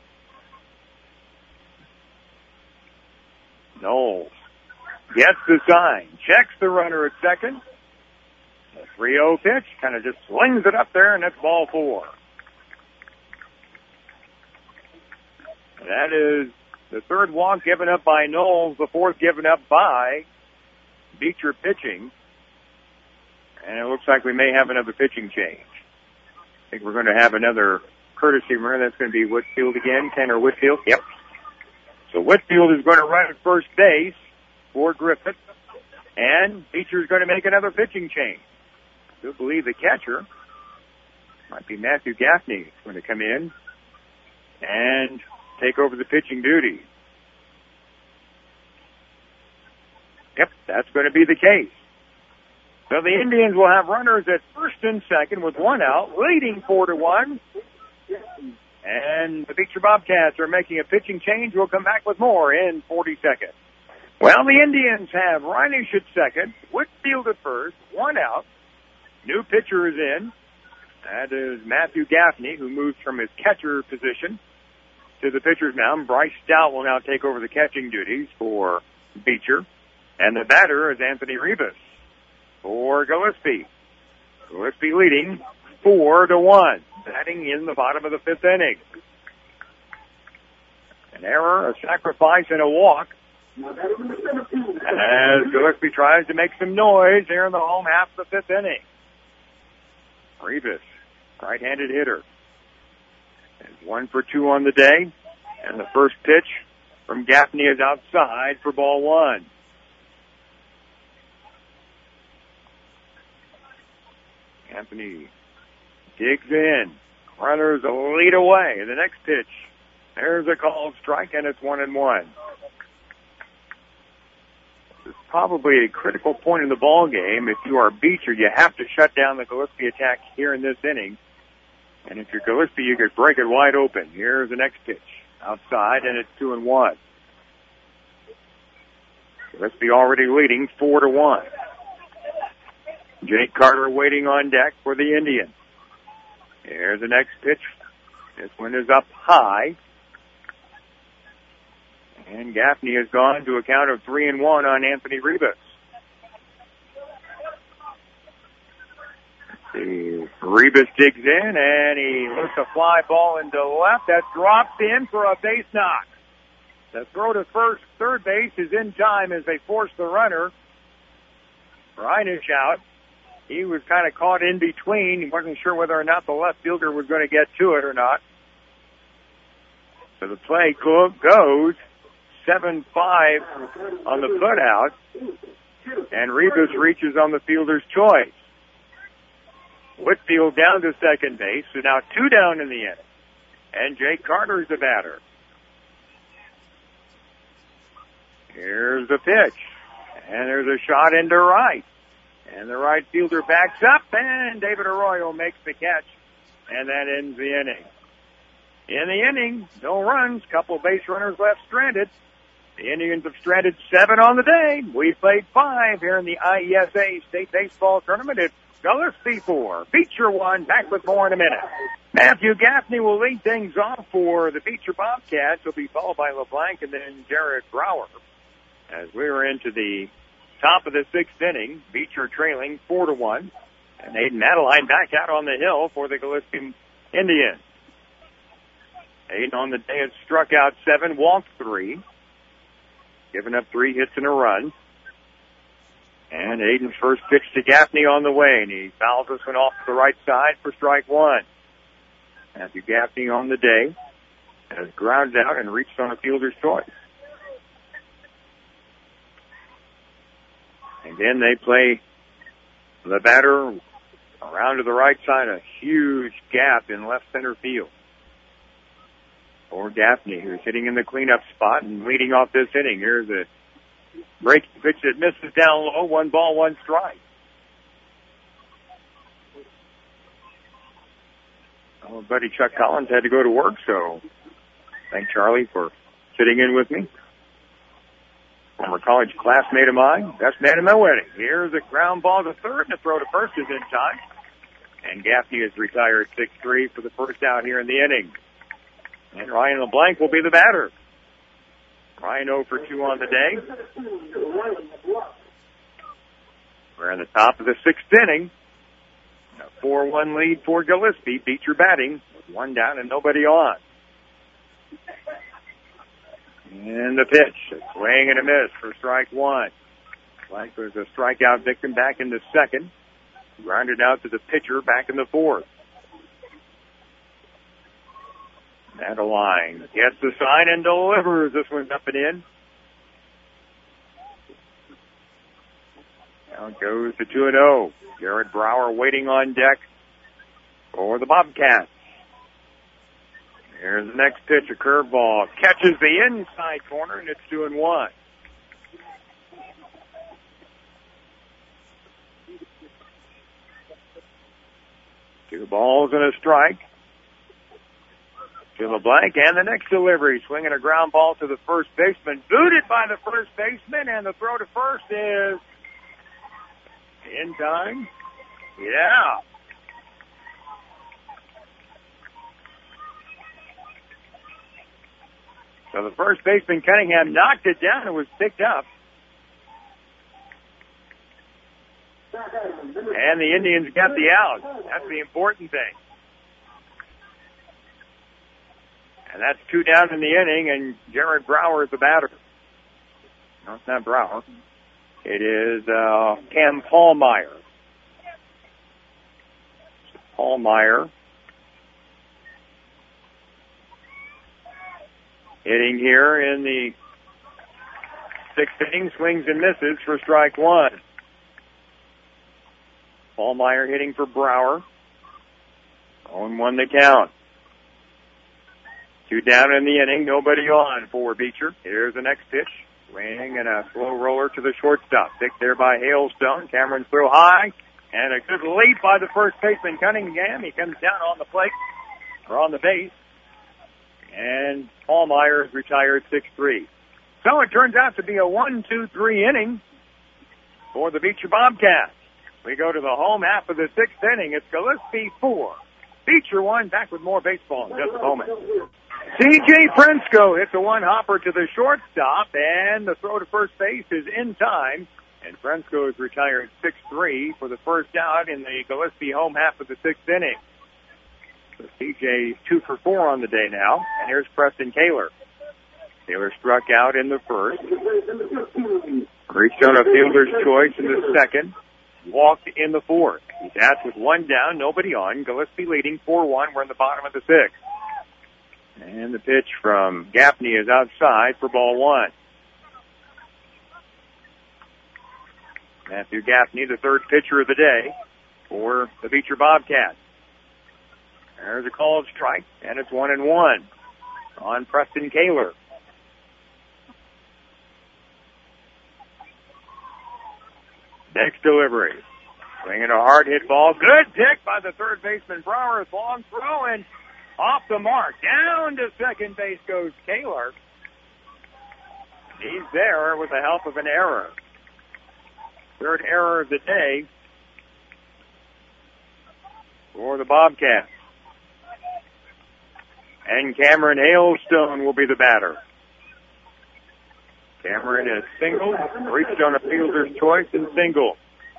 Knowles gets the sign, checks the runner at second. A three oh pitch, kind of just slings it up there, and that's ball four. That is the third walk given up by Knowles, the fourth given up by Beecher pitching. And it looks like we may have another pitching change. I think we're going to have another courtesy runner. That's going to be Whitfield again, Tanner Whitfield. Yep. So Whitfield is going to run at first base for Griffith. And Beecher is going to make another pitching change. I do believe the catcher might be Matthew Gaffney is going to come in and take over the pitching duty. Yep, that's going to be the case. So the Indians will have runners at first and second with one out, leading four to one. And the Beecher Bobcats are making a pitching change. We'll come back with more in forty seconds. Well, the Indians have Reinisch at second, Whitfield at first, one out. New pitcher is in. That is Matthew Gaffney, who moves from his catcher position to the pitcher's mound. Bryce Stout will now take over the catching duties for Beecher. And the batter is Anthony Rebus for Gillespie. Gillespie leading four to one. Batting in the bottom of the fifth inning. An error, a sacrifice, and a walk. As Gillespie tries to make some noise here in the home half of the fifth inning. Rebus, right-handed hitter. Is one for two on the day. And the first pitch from Gaffney is outside for ball one. Anthony digs in. Runners lead away. The next pitch. There's a called strike, and it's one and one. This is probably a critical point in the ball game. If you are Beecher, you have to shut down the Gillespie attack here in this inning. And if you're Gillespie, you could break it wide open. Here's the next pitch. Outside, and it's two and one. Gillespie already leading four to one. Jake Carter waiting on deck for the Indians. Here's the next pitch. This one is up high. And Gaffney has gone to a count of three and one on Anthony Rebus. See, Rebus digs in, and he looks a fly ball into left. That drops in for a base knock. The throw to first, third base is in time as they force the runner. Reinisch out. He was kind of caught in between. He wasn't sure whether or not the left fielder was going to get to it or not. So the play goes seven five on the putout, and Rebus reaches on the fielder's choice. Whitfield down to second base, so now two down in the inning. And Jake Carter's the batter. Here's the pitch. And there's a shot into right. And the right fielder backs up, and David Arroyo makes the catch. And that ends the inning. In the inning, no runs, couple base runners left stranded. The Indians have stranded seven on the day. We played five here in the I E S A State Baseball Tournament. It's Gillespie four, Beecher one. Back with more in a minute. Matthew Gaffney will lead things off for the Beecher Bobcats. He'll be followed by LeBlanc and then Jared Brower. As we were into the top of the sixth inning, Beecher trailing four to one, and Aiden Madeline back out on the hill for the Gillespie Indians. Aiden on the day has struck out seven, walked three, given up three hits and a run. And Aiden's first pitch to Gaffney on the way, and he fouls this one off to the right side for strike one. Matthew Gaffney on the day has grounded out and reached on a fielder's choice. Again, they play the batter around to the right side, a huge gap in left center field. For Gaffney, who's hitting in the cleanup spot and leading off this inning. Here's a breaking pitch that misses down low, one ball, one strike. Oh, buddy Chuck Collins had to go to work, so thank Charlie for sitting in with me. Former college classmate of mine, best man in my wedding. Here's a ground ball to third, and the throw to first is in time. And Gaffney is retired six three for the first out here in the inning. And Ryan LeBlanc will be the batter. Ryan oh for two on the day. We're in the top of the sixth inning. A four one lead for Gillespie. Beecher batting. One down and nobody on. And the pitch. A swing and a miss for strike one. Like there's a strikeout victim back in the second. Grounded out to the pitcher back in the fourth. Madeline gets the sign and delivers. This one's up and in. Now it goes to two and oh. Jared Brower waiting on deck for the Bobcats. Here's the next pitch, a curveball. Catches the inside corner, and it's two and one. Two balls and a strike. To LeBlanc, and the next delivery, swinging a ground ball to the first baseman, booted by the first baseman, and the throw to first is in time. Yeah. So the first baseman, Cunningham, knocked it down and was picked up. And the Indians got the out. That's the important thing. And that's two down in the inning, and Jared Brower is the batter. No, it's not Brower. It is uh, Cam Paulmeyer. Paulmeyer hitting here in the sixth inning, swings and misses for strike one. Paulmeyer hitting for Brower. oh and one the count. Two down in the inning, nobody on for Beecher. Here's the next pitch. Swing and a slow roller to the shortstop. Picked there by Hailstone. Cameron's throw high. And a good leap by the first baseman, Cunningham. He comes down on the plate, or on the base. And Paulmeyer is retired six three. So it turns out to be a one two three inning for the Beecher Bobcats. We go to the home half of the sixth inning. It's Gillespie four, Feature One back with more baseball in just a moment. C J Frensko hits a one-hopper to the shortstop, and the throw to first base is in time. And Frensko is retired six three for the first out in the Gillespie home half of the sixth inning. So C J two for four on the day now. And here's Preston Kaler. Taylor struck out in the first. Reached on a fielder's choice in the second. Walked in the fourth. He's out with one down, nobody on. Gillespie leading four one. We're in the bottom of the sixth. And the pitch from Gaffney is outside for ball one. Matthew Gaffney, the third pitcher of the day for the Beecher Bobcats. There's a called strike, and it's one and one on Preston Kaler. Next delivery. Swinging a hard hit ball. Good pick by the third baseman Brower. Long throw and off the mark. Down to second base goes Kaler. He's there with the help of an error. Third error of the day for the Bobcats. And Cameron Hailstone will be the batter. Cameron is single, reached on a fielder's choice and single.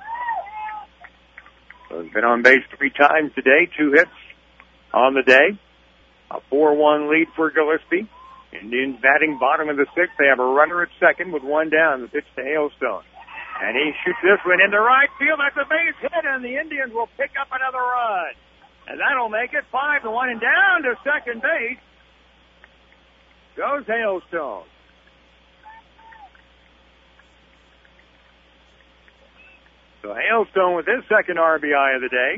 So he's been on base three times today, two hits on the day. A four one lead for Gillespie. Indians batting bottom of the sixth. They have a runner at second with one down. The pitch to Hailstone. And he shoots this one into right field. That's a base hit, and the Indians will pick up another run. And that'll make it five to one. And down to second base goes Hailstone. So Hailstone with his second R B I of the day.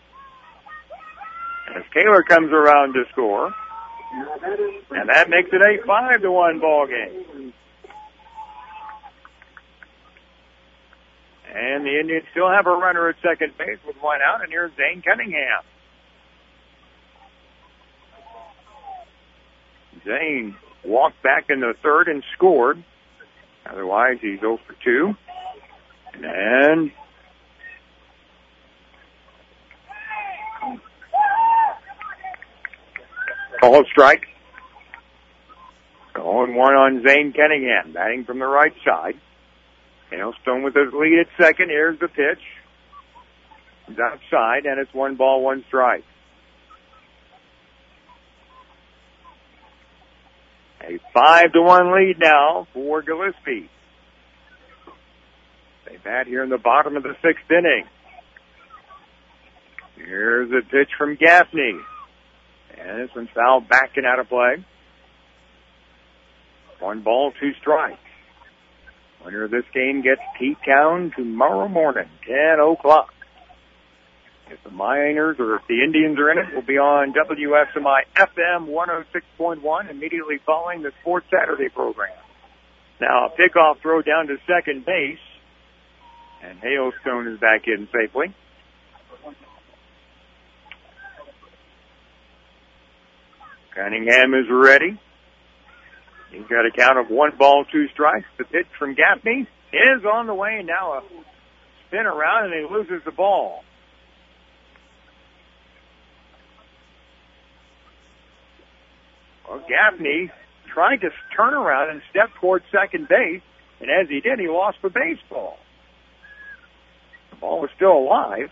As Kaler comes around to score. And that makes it a five to one ball game. And the Indians still have a runner at second base with one out, and here's Zane Cunningham. Zane walked back in the third and scored. Otherwise, he's oh for two. And called strike. oh and one on Zane Cunningham, batting from the right side. Hailstone with his lead at second. Here's the pitch. He's outside, and it's one ball, one strike. A five to one lead now for Gillespie. They bat here in the bottom of the sixth inning. Here's a pitch from Gaffney. And this one's fouled back and out of play. One ball, two strikes. Winner of this game gets T-Town tomorrow morning, ten o'clock. If the Miners or if the Indians are in it, we'll be on W S M I F M one oh six point one immediately following the Sports Saturday program. Now a pickoff throw down to second base, and Hailstone is back in safely. Cunningham is ready. He's got a count of one ball, two strikes. The pitch from Gaffney is on the way, and now a spin around, and he loses the ball. Well, Gaffney tried to turn around and step towards second base, and as he did, he lost the baseball. The ball was still alive.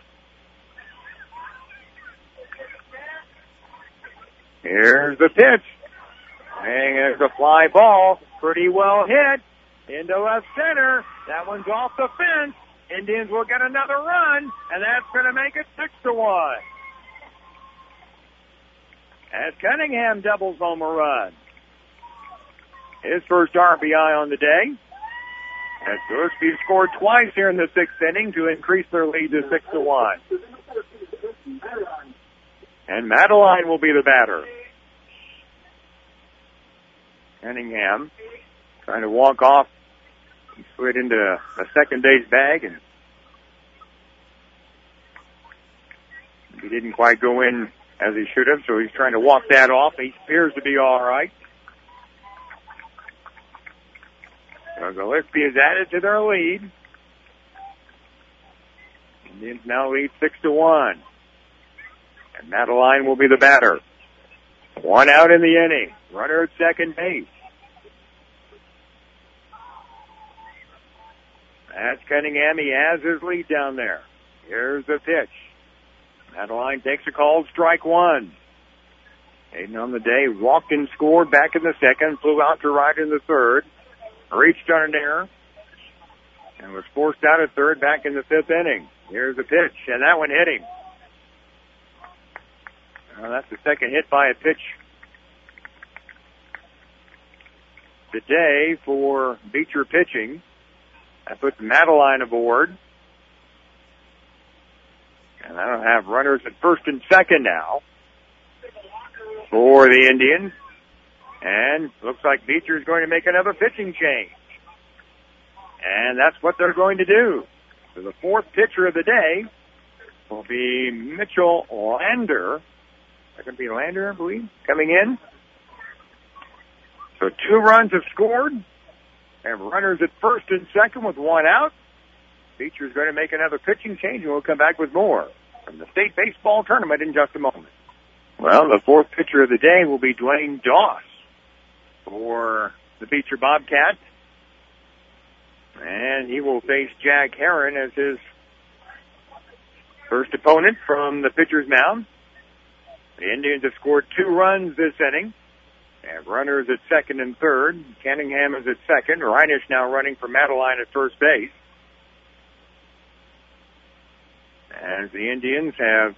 Here's the pitch. And there's a fly ball, pretty well hit into left center. That one's off the fence. Indians will get another run, and that's going to make it six to one. As Cunningham doubles home a run. His first R B I on the day. As Gillespie scored twice here in the sixth inning to increase their lead to six to one. And Madeline will be the batter. Cunningham trying to walk off. He slid into a second base bag, and he didn't quite go in as he should have, so he's trying to walk that off. He appears to be all right. So Gillespie is added to their lead. Indians now lead six to one. And Madeline will be the batter. One out in the inning. Runner at second base. That's Cunningham. He has his lead down there. Here's the pitch. Madeline takes a called strike one. Hayden on the day walked and scored back in the second, flew out to right in the third, reached on an error, and was forced out at third back in the fifth inning. Here's the pitch, and that one hit him. Well, that's the second hit by a pitch today for Beecher pitching. That puts Madeline aboard. And I don't have runners at first and second now for the Indians. And looks like Beecher's going to make another pitching change. And that's what they're going to do. So the fourth pitcher of the day will be Mitchell Lander. That could be Lander, I believe, coming in. So two runs have scored. Have runners at first and second with one out. Beecher's going to make another pitching change, and we'll come back with more from the state baseball tournament in just a moment. Well, the fourth pitcher of the day will be Dwayne Doss for the Beecher Bobcats. And he will face Jack Heron as his first opponent from the pitcher's mound. The Indians have scored two runs this inning. They have runners at second and third. Cunningham is at second. Reinish now running for Madeline at first base. As the Indians have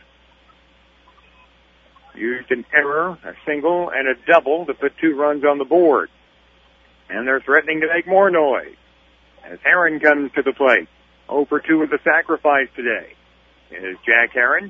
used an error, a single, and a double to put two runs on the board. And they're threatening to make more noise as Heron comes to the plate. oh for two with the sacrifice today is Jack Heron.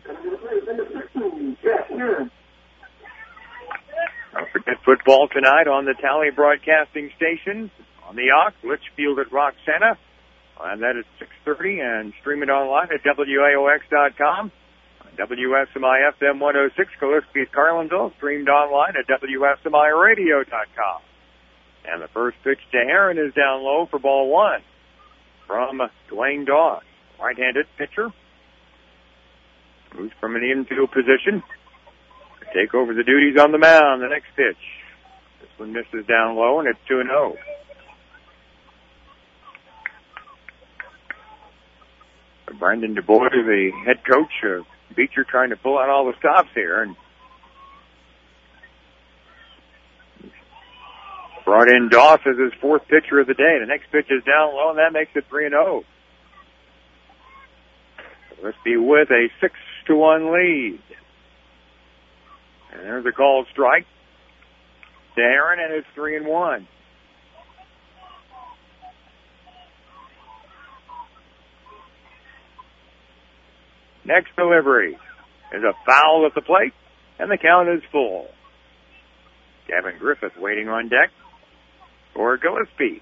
Don't forget football tonight on the Tally Broadcasting Station, on the Ox, Litchfield at Roxana. And that is six thirty, and stream it online at W A O X dot com. W S M I F M one oh six, Gillespie at Carlinville, streamed online at W S M I radio dot com. And the first pitch to Heron is down low for ball one from Dwayne Doss. Right-handed pitcher. Moves from an infield position to take over the duties on the mound. The next pitch. This one misses down low, and it's two and oh. Brandon DuBois, the head coach of Beecher, trying to pull out all the stops here, and brought in Doss as his fourth pitcher of the day. The next pitch is down low, and that makes it three and oh. Let's be with a six to one lead. And there's a called strike to Heron, and it's three and one. Next delivery is a foul at the plate, and the count is full. Gavin Griffith waiting on deck for Gillespie.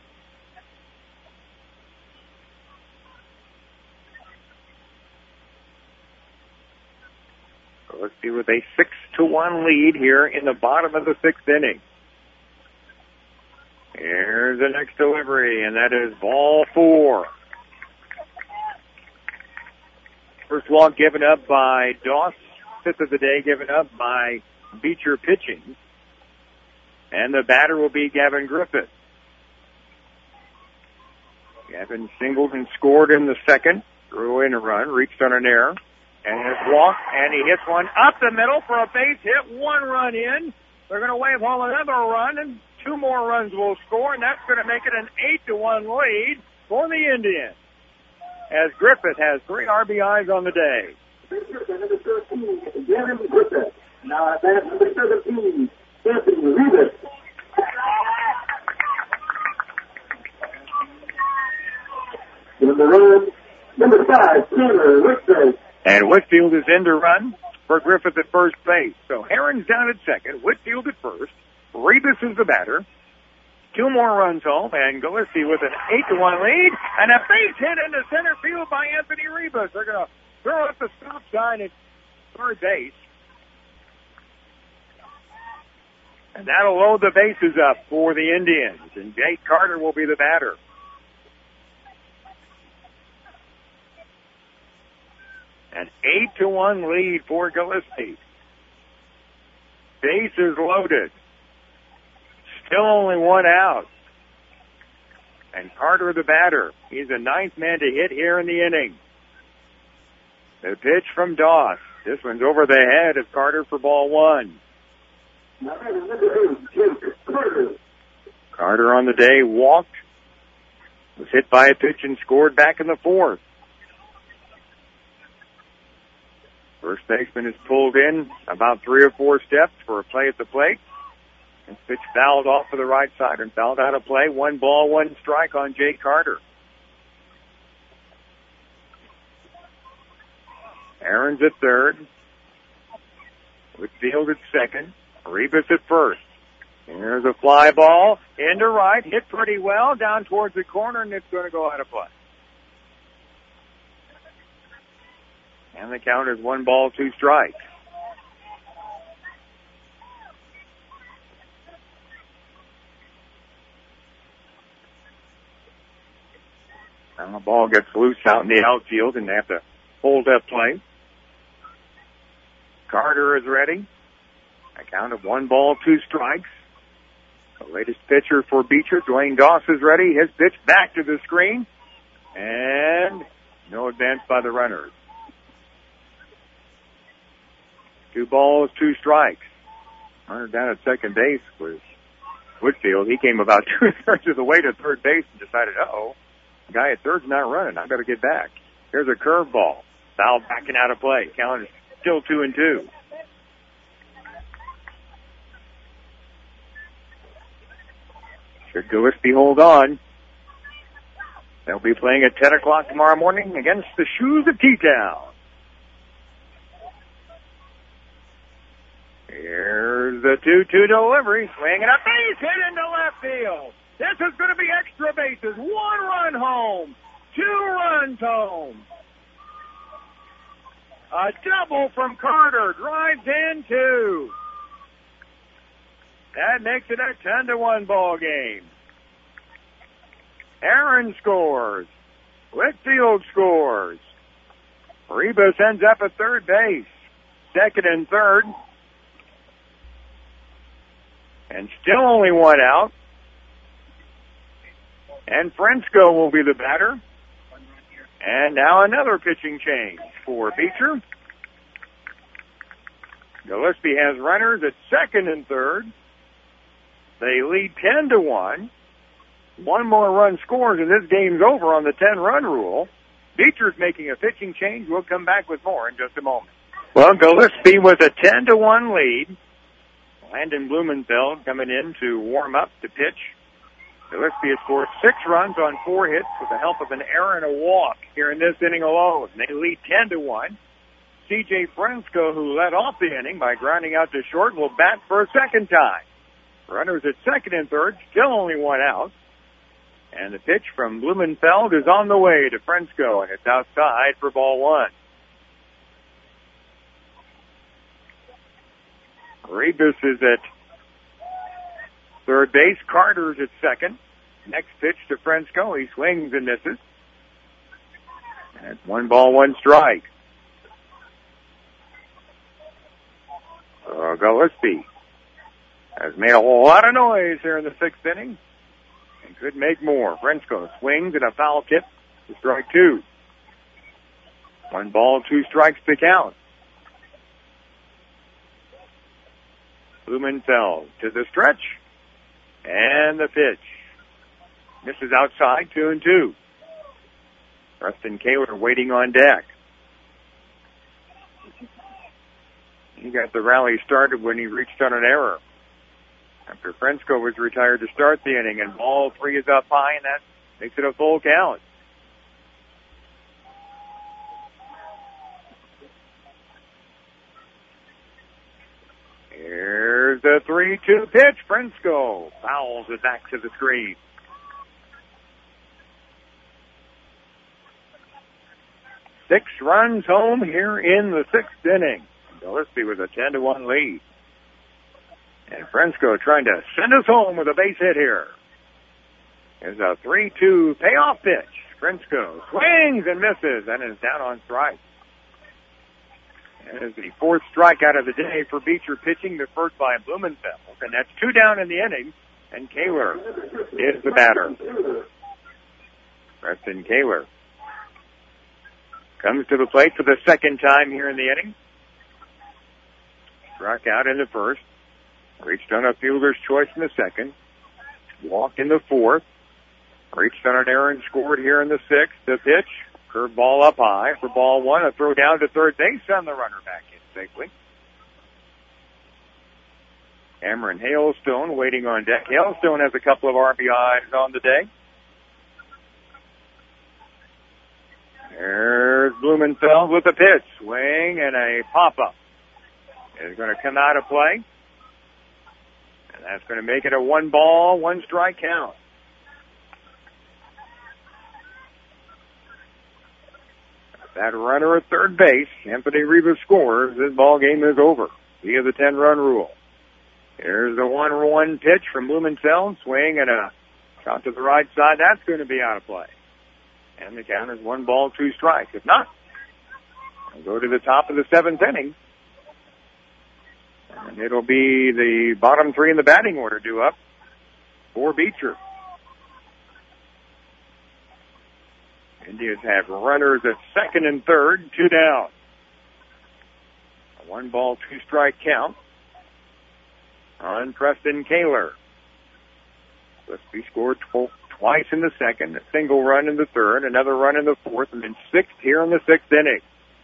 Gillespie with a six to one lead here in the bottom of the sixth inning. Here's the next delivery, and that is ball four. First walk given up by Doss, fifth of the day given up by Beecher pitching. And the batter will be Gavin Griffith. Gavin singled and scored in the second, threw in a run, reached on an error, and has walked, and he hits one up the middle for a base hit, one run in. They're going to wave home another run, and two more runs will score, and that's going to make it an eight to one lead for the Indians, as Griffith has three R B Is on the day. Number thirteen, Gavin Griffith. Now at bat, number seventeen, Anthony Rivas. Number one, number five, Tanner Whitfield. And Whitfield is in to run for Griffith at first base. So Heron's down at second, Whitfield at first, Rivas is the batter. Two more runs home, and Gillespie with an eight to one lead, and a base hit into center field by Anthony Rivas. They're going to throw up the stop sign at third base. And that'll load the bases up for the Indians, and Jake Carter will be the batter. An eight to one lead for Gillespie. Bases loaded. Still only one out. And Carter the batter. He's the ninth man to hit here in the inning. The pitch from Doss. This one's over the head of Carter for ball one. Carter on the day walked. Was hit by a pitch and scored back in the fourth. First baseman is pulled in about three or four steps for a play at the plate. And pitch fouled off to the right side and fouled out of play. One ball, one strike on Jake Carter. Aaron's at third. Whitfield at second. Rebus at first. Here's a fly ball into right. Hit pretty well down towards the corner, and it's going to go out of play. And the count is one ball, two strikes. Now the ball gets loose out in the outfield, and they have to hold up play. Carter is ready. A count of one ball, two strikes. The latest pitcher for Beecher, Dwayne Doss, is ready. His pitch back to the screen. And no advance by the runners. Two balls, two strikes. Runner down at second base was Whitfield. He came about two-thirds of the way to third base and decided, uh-oh, the guy at third's not running. I better get back. Here's a curveball. Foul backing out of play. Count is still two and two. Should Gillespie hold on. They'll be playing at ten o'clock tomorrow morning against the Shoes of T-Town. Here's the two two delivery. Swinging a base hit into left field. This is going to be extra bases. One run home. Two runs home. A double from Carter. Drives in two. That makes it a ten to one ball game. Aaron scores. Whitfield scores. Rebus ends up at third base. Second and third. And still only one out. And Frensko will be the batter. And now another pitching change for Beecher. Gillespie has runners at second and third. They lead ten to one. One more run scores and this game's over on the ten run rule. Beecher's making a pitching change. We'll come back with more in just a moment. Well, Gillespie with a ten to one lead. Landon Blumenfeld coming in to warm up to pitch. Gillespie has scored six runs on four hits with the help of an error and a walk here in this inning alone. They lead ten to one. C J Frensko, who led off the inning by grounding out to short, will bat for a second time. Runners at second and third, still only one out. And the pitch from Blumenfeld is on the way to Frensko, and it's outside for ball one. Rebus is at third base. Carter's at second. Next pitch to Frensko. He swings and misses. And it's one ball, one strike. Uh, Gillespie has made a whole lot of noise here in the sixth inning and could make more. Frensko swings and a foul tip to strike two. One ball, two strikes to count. Blumenfeld to the stretch. And the pitch. Misses outside, two and two. Preston Kaler waiting on deck. He got the rally started when he reached on an error. After Frensko was retired to start the inning, and ball three is up high, and that makes it a full count. Here's the three two pitch. Frensko fouls it back to the screen. Six runs home here in the sixth inning. Gillespie with a ten to one lead. And Frensko trying to send us home with a base hit here. Here's a three two payoff pitch. Frensko swings and misses and is down on strike. As the fourth strikeout of the day for Beecher pitching, the first by Blumenfeld. And that's two down in the inning, and Kaler is the batter. Preston Kaler comes to the plate for the second time here in the inning. Struck out in the first. Reached on a fielder's choice in the second. Walked in the fourth. Reached on an error and scored here in the sixth. The pitch. Curve ball up high for ball one. A throw down to third base and the runner back in safely. Cameron Hailstone waiting on deck. Hailstone has a couple of R B Is on the day. There's Blumenfeld with a pitch. Swing and a pop-up. Is going to come out of play. And that's going to make it a one ball, one strike count. That runner at third base, Anthony Rivas scores. This ball game is over via the ten-run rule. Here's the one one pitch from Blumenfeld. Swing and a shot to the right side. That's going to be out of play. And the count is one ball, two strikes. If not, we'll go to the top of the seventh inning. And it'll be the bottom three in the batting order due up for Beecher. Indians have runners at second and third, two down. A one ball, two strike count on Preston Kaler. Gillespie scored tw- twice in the second, a single run in the third, another run in the fourth, and then sixth here in the sixth inning.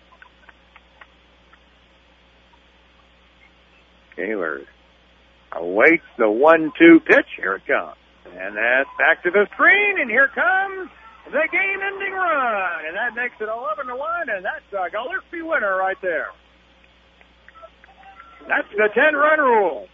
Kaler awaits the one two pitch. Here it comes. And that's back to the screen, and here comes the game-ending run, and that makes it eleven to one, and that's a Gillespie winner right there. That's the ten-run rule.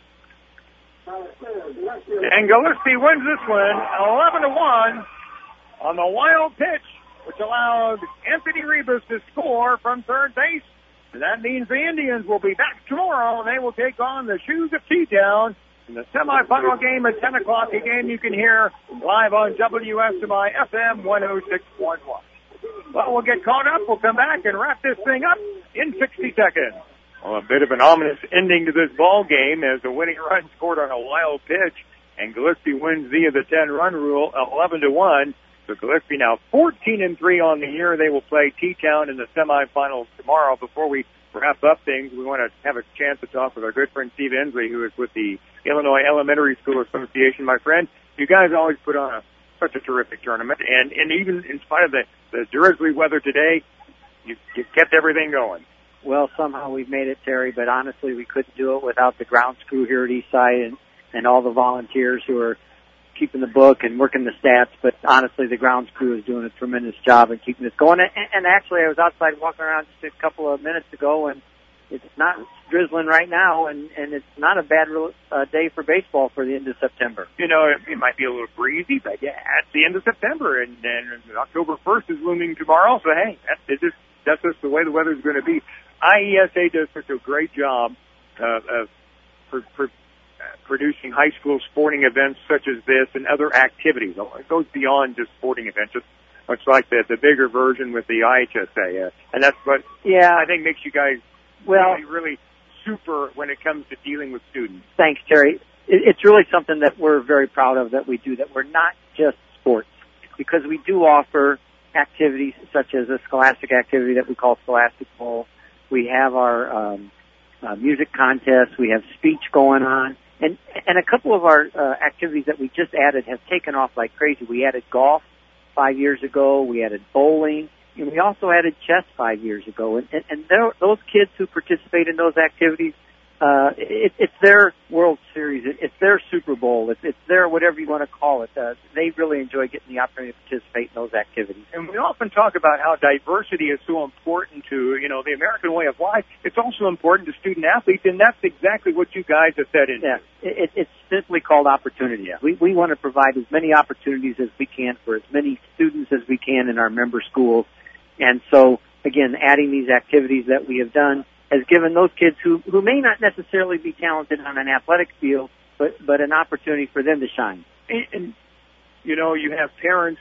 And Gillespie wins this one, eleven to one, on the wild pitch, which allowed Anthony Rivas to score from third base. And that means the Indians will be back tomorrow, and they will take on the Shoes of T-Town in the semifinal game at ten o'clock, a game you can hear live on W S M I F M one oh six point one. Well, we'll get caught up. We'll come back and wrap this thing up in sixty seconds. Well, a bit of an ominous ending to this ball game as the winning run scored on a wild pitch, and Gillespie wins via the ten-run rule, eleven to one. So Gillespie now fourteen and three on the year. They will play T-Town in the semifinals tomorrow. Before we wrap up things, we want to have a chance to talk with our good friend Steve Ensley, who is with the Illinois Elementary School Association. My friend, you guys always put on a, such a terrific tournament, and, and even in spite of the, the drizzly weather today, you, you kept everything going. Well, somehow we've made it, Terry, but honestly, we couldn't do it without the grounds crew here at Eastside and, and all the volunteers who are keeping the book and working the stats. But honestly, the grounds crew is doing a tremendous job in keeping this going. And, and actually, I was outside walking around just a couple of minutes ago, and it's not drizzling right now, and, and it's not a bad uh, day for baseball for the end of September. You know, it, it might be a little breezy, but yeah, it's the end of September, and, and October first is looming tomorrow. So hey, that's it just that's just the way the weather's going to be. I E S A does such a great job uh, of for, for, uh, producing high school sporting events such as this and other activities. It goes beyond just sporting events, just much like the, the bigger version with the I H S A. Uh, and that's what yeah. I think makes you guys well, really, really super when it comes to dealing with students. Thanks, Terry. It, it's really something that we're very proud of that we do, that we're not just sports, because we do offer activities such as a scholastic activity that we call Scholastic Bowl. We have our um, uh, music contests. We have speech going on. And and a couple of our uh, activities that we just added have taken off like crazy. We added golf five years ago. We added bowling. And we also added chess five years ago. And, and, and those kids who participate in those activities, uh, it, it's their World Series. It, it's their Super Bowl. It's, it's their whatever you want to call it. Uh, they really enjoy getting the opportunity to participate in those activities. And we often talk about how diversity is so important to, you know, the American way of life. It's also important to student athletes, and that's exactly what you guys have said in. Yeah, it, it's simply called opportunity. Yeah. We, we want to provide as many opportunities as we can for as many students as we can in our member schools. And so, again, adding these activities that we have done has given those kids who, who may not necessarily be talented on an athletic field, but, but an opportunity for them to shine. And, and, you know, you have parents who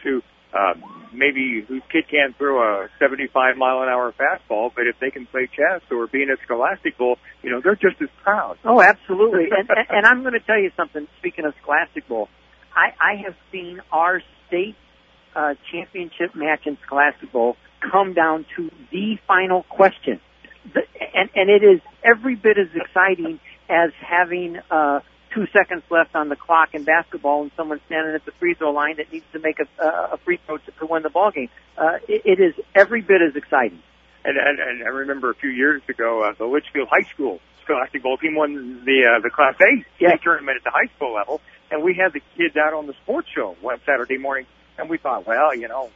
uh, maybe whose kid can't throw a seventy-five mile an hour fastball, but if they can play chess or be in a Scholastic Bowl, you know, they're just as proud. Oh, absolutely. and, and, and I'm going to tell you something, speaking of Scholastic Bowl, I, I have seen our state uh, championship match in Scholastic Bowl come down to the final question. The, and, and it is every bit as exciting as having uh, two seconds left on the clock in basketball and someone standing at the free throw line that needs to make a, a free throw to, to win the ball game. Uh, it, it is every bit as exciting. And, and, and I remember a few years ago, uh, the Litchfield High School Scholastic Bowl team won the uh, the Class A yeah. state tournament at the high school level, and we had the kids out on the sports show one Saturday morning, and we thought, well, you know,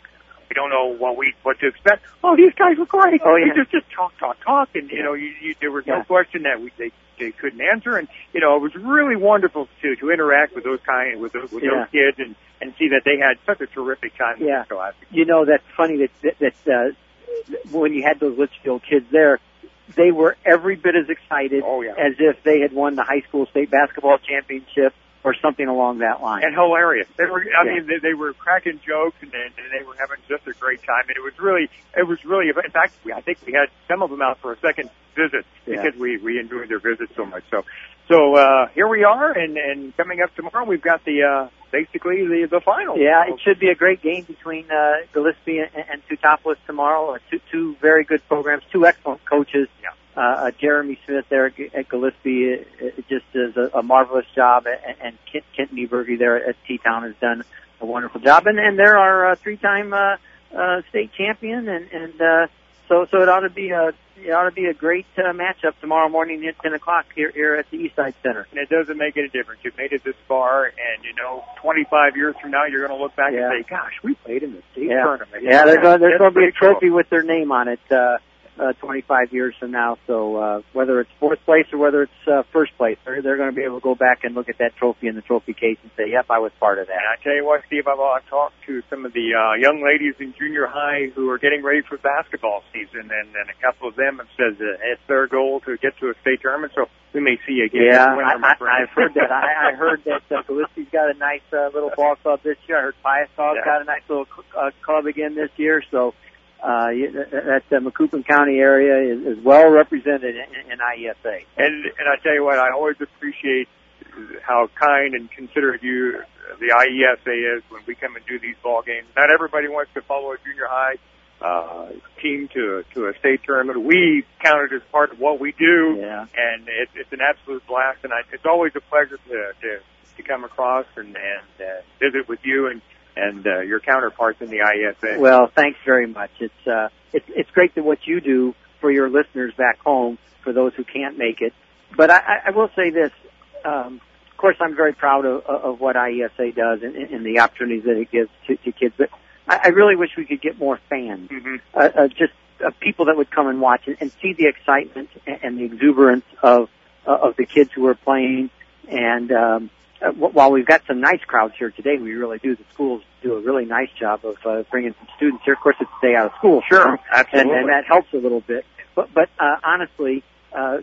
we don't know what we what to expect. Oh, these guys were great. Oh, yeah. They just just talk, talk, talk, and you know, you, you, there was yeah. no question that we they they couldn't answer, and you know, it was really wonderful to to interact with those kind with those with yeah. those kids and and see that they had such a terrific time. Yeah, with Scholastic. You know, that's funny that that, that uh, when you had those Litchfield kids there, they were every bit as excited oh, yeah. as if they had won the high school state basketball championship or something along that line. And hilarious. They were, I yeah. mean, they, they were cracking jokes and, and they were having just a great time. And it was really, it was really, in fact, we, I think we had some of them out for a second visit yeah. because we, we enjoyed their visit so much. So, so, uh, here we are and, and coming up tomorrow, we've got the, uh, basically the, the final. Yeah, it should be a great game between, uh, Gillespie and, and Teutopolis tomorrow. Uh, two, two very good programs, two excellent coaches. Yeah. Uh, Jeremy Smith there at Gillespie uh, just does a, a marvelous job, and, and Kent, Kent Nieberge there at T-Town has done a wonderful job. And, and they're our uh, three-time uh, uh, state champion, and, and uh, so so it ought to be a it ought to be a great uh, matchup tomorrow morning at ten o'clock here here at the Eastside Center. And it doesn't make any difference. You've made it this far, and you know, twenty-five years from now, you're going to look back yeah. and say, "Gosh, we played in the state yeah. tournament." Yeah, there's going there's going to be a trophy cool. with their name on it. Uh, Uh, twenty-five years from now, so uh, whether it's fourth place or whether it's uh, first place, they're, they're going to be able to go back and look at that trophy in the trophy case and say, yep, I was part of that. And I tell you what, Steve, I've, I've talked to some of the uh, young ladies in junior high who are getting ready for basketball season, and, and a couple of them have said that it's their goal to get to a state tournament, so we may see you again. Yeah, I, I, I've heard that. I, I heard that uh, Gillespie's got a nice uh, little ball club this year. I heard Pius Hog's yeah. got a nice little uh, club again this year, so Uh, that uh, Macoupin County area is, is well represented in, in I E S A. And, and I tell you what, I always appreciate how kind and considerate you, the I E S A is when we come and do these ball games. Not everybody wants to follow a junior high, uh, team to, to a state tournament. We count it as part of what we do. Yeah. And it, it's an absolute blast. And I, it's always a pleasure to, to, to come across and, and, uh, visit with you and, and uh, your counterparts in the I E S A. Well, thanks very much. It's uh, it's it's great that what you do for your listeners back home, for those who can't make it. But I, I will say this: um, of course, I'm very proud of, of what I E S A does and, and the opportunities that it gives to, to kids. But I, I really wish we could get more fans, mm-hmm. uh, uh, just uh, people that would come and watch and, and see the excitement and, and the exuberance of uh, of the kids who are playing. And um, Uh, while we've got some nice crowds here today, we really do. The schools do a really nice job of uh, bringing some students here. Of course, it's a day out of school. Sure, absolutely. And, and that helps a little bit. But, but uh, honestly, uh,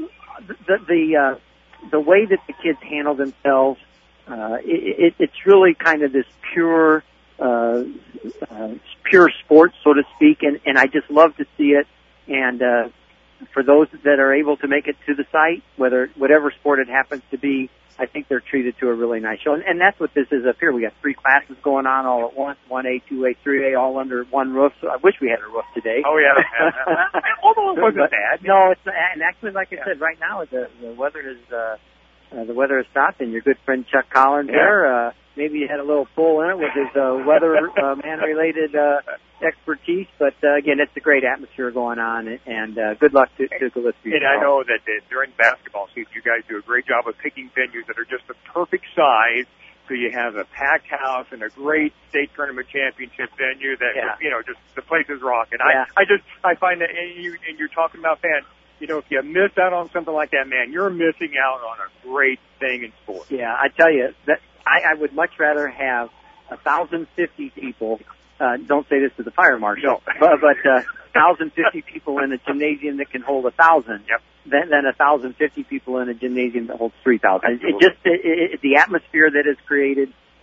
the the, uh, the way that the kids handle themselves, uh, it, it, it's really kind of this pure, uh, uh, pure sport, so to speak. And, and I just love to see it. And uh, for those that are able to make it to the site, whether whatever sport it happens to be, I think they're treated to a really nice show. And, and that's what this is up here. We got three classes going on all at once, one A, two A, three A, all under one roof. So I wish we had a roof today. Oh, yeah. Although it wasn't but, bad. No, it's and actually, like I yeah. said, right now the, the weather is uh, uh, the weather has stopped, and your good friend Chuck Collins yeah. there, uh, maybe he had a little pull in it with his uh, weather uh, man-related uh, expertise. But uh, again, it's a great atmosphere going on, and uh, good luck to, to Gillespie. And I know that uh, during basketball season, you guys do a great job of picking venues that are just the perfect size. So you have a packed house and a great state tournament championship venue that, yeah. you know, just the place is rocking. Yeah. I, I just, I find that, and, you, and you're talking about fans, you know, if you miss out on something like that, man, you're missing out on a great thing in sports. Yeah, I tell you, that I, I would much rather have one thousand fifty people, uh, don't say this to the fire marshal, No. but, but uh, one thousand fifty people in a gymnasium that can hold one thousand. Yep. Than, than one thousand fifty people in a gymnasium that holds three thousand. It, it just, it, it, the atmosphere that is created,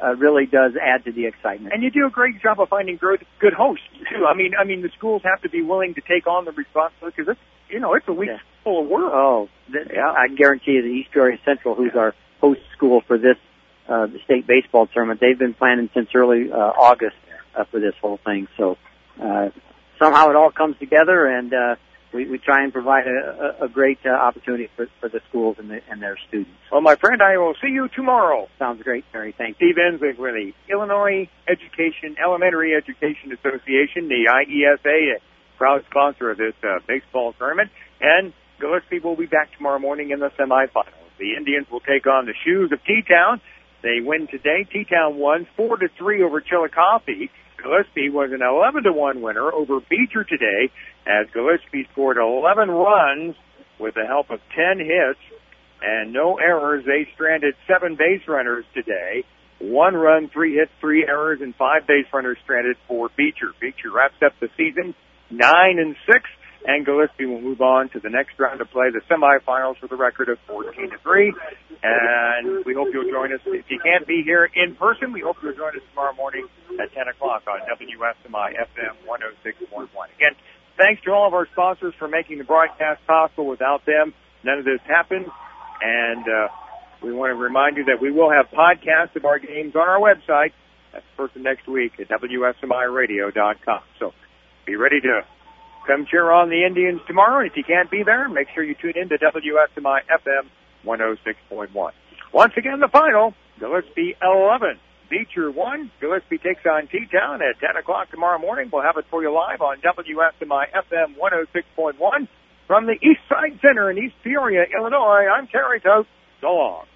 uh, really does add to the excitement. And you do a great job of finding good, good hosts too. I mean, I mean, the schools have to be willing to take on the responsibility because it's, you know, it's a week Yeah. full of work. Oh, th- yeah. I can guarantee you the East Peoria Central, who's our host school for this uh, the state baseball tournament, they've been planning since early uh, August uh, for this whole thing. So uh, somehow it all comes together, and uh, we, we try and provide a, a, a great uh, opportunity for, for the schools and, the, and their students. Well, my friend, I will see you tomorrow. Sounds great, Terry. Thank you. Steve Enslick with the Illinois Education Elementary Education Association, the I E S A, a proud sponsor of this uh, baseball tournament. And Gillespie will be back tomorrow morning in the semifinals. The Indians will take on the Shoes of T-Town. They win today. T-Town won four to three over Chillicothe. Gillespie was an eleven to one winner over Beecher today, as Gillespie scored eleven runs with the help of ten hits and no errors. They stranded seven base runners today. One run, three hits, three errors, and five base runners stranded for Beecher. Beecher wraps up the season nine and six, and Gillespie will move on to the next round to play the semifinals with a record of fourteen to three. And we hope you'll join us. If you can't be here in person, we hope you'll join us tomorrow morning at ten o'clock on W S M I F M one oh six point one. Again, thanks to all of our sponsors for making the broadcast possible. Without them, none of this happens. And uh, we want to remind you that we will have podcasts of our games on our website. That's first of next week at W S M I radio dot com. So be ready to come cheer on the Indians tomorrow. And if you can't be there, make sure you tune in to W S M I F M one oh six point one. Once again, the final, Gillespie eleven, Beecher one. Gillespie takes on T-Town at ten o'clock tomorrow morning. We'll have it for you live on W S M I F M one oh six point one from the East Side Center in East Peoria, Illinois. I'm Terry Toth. So long.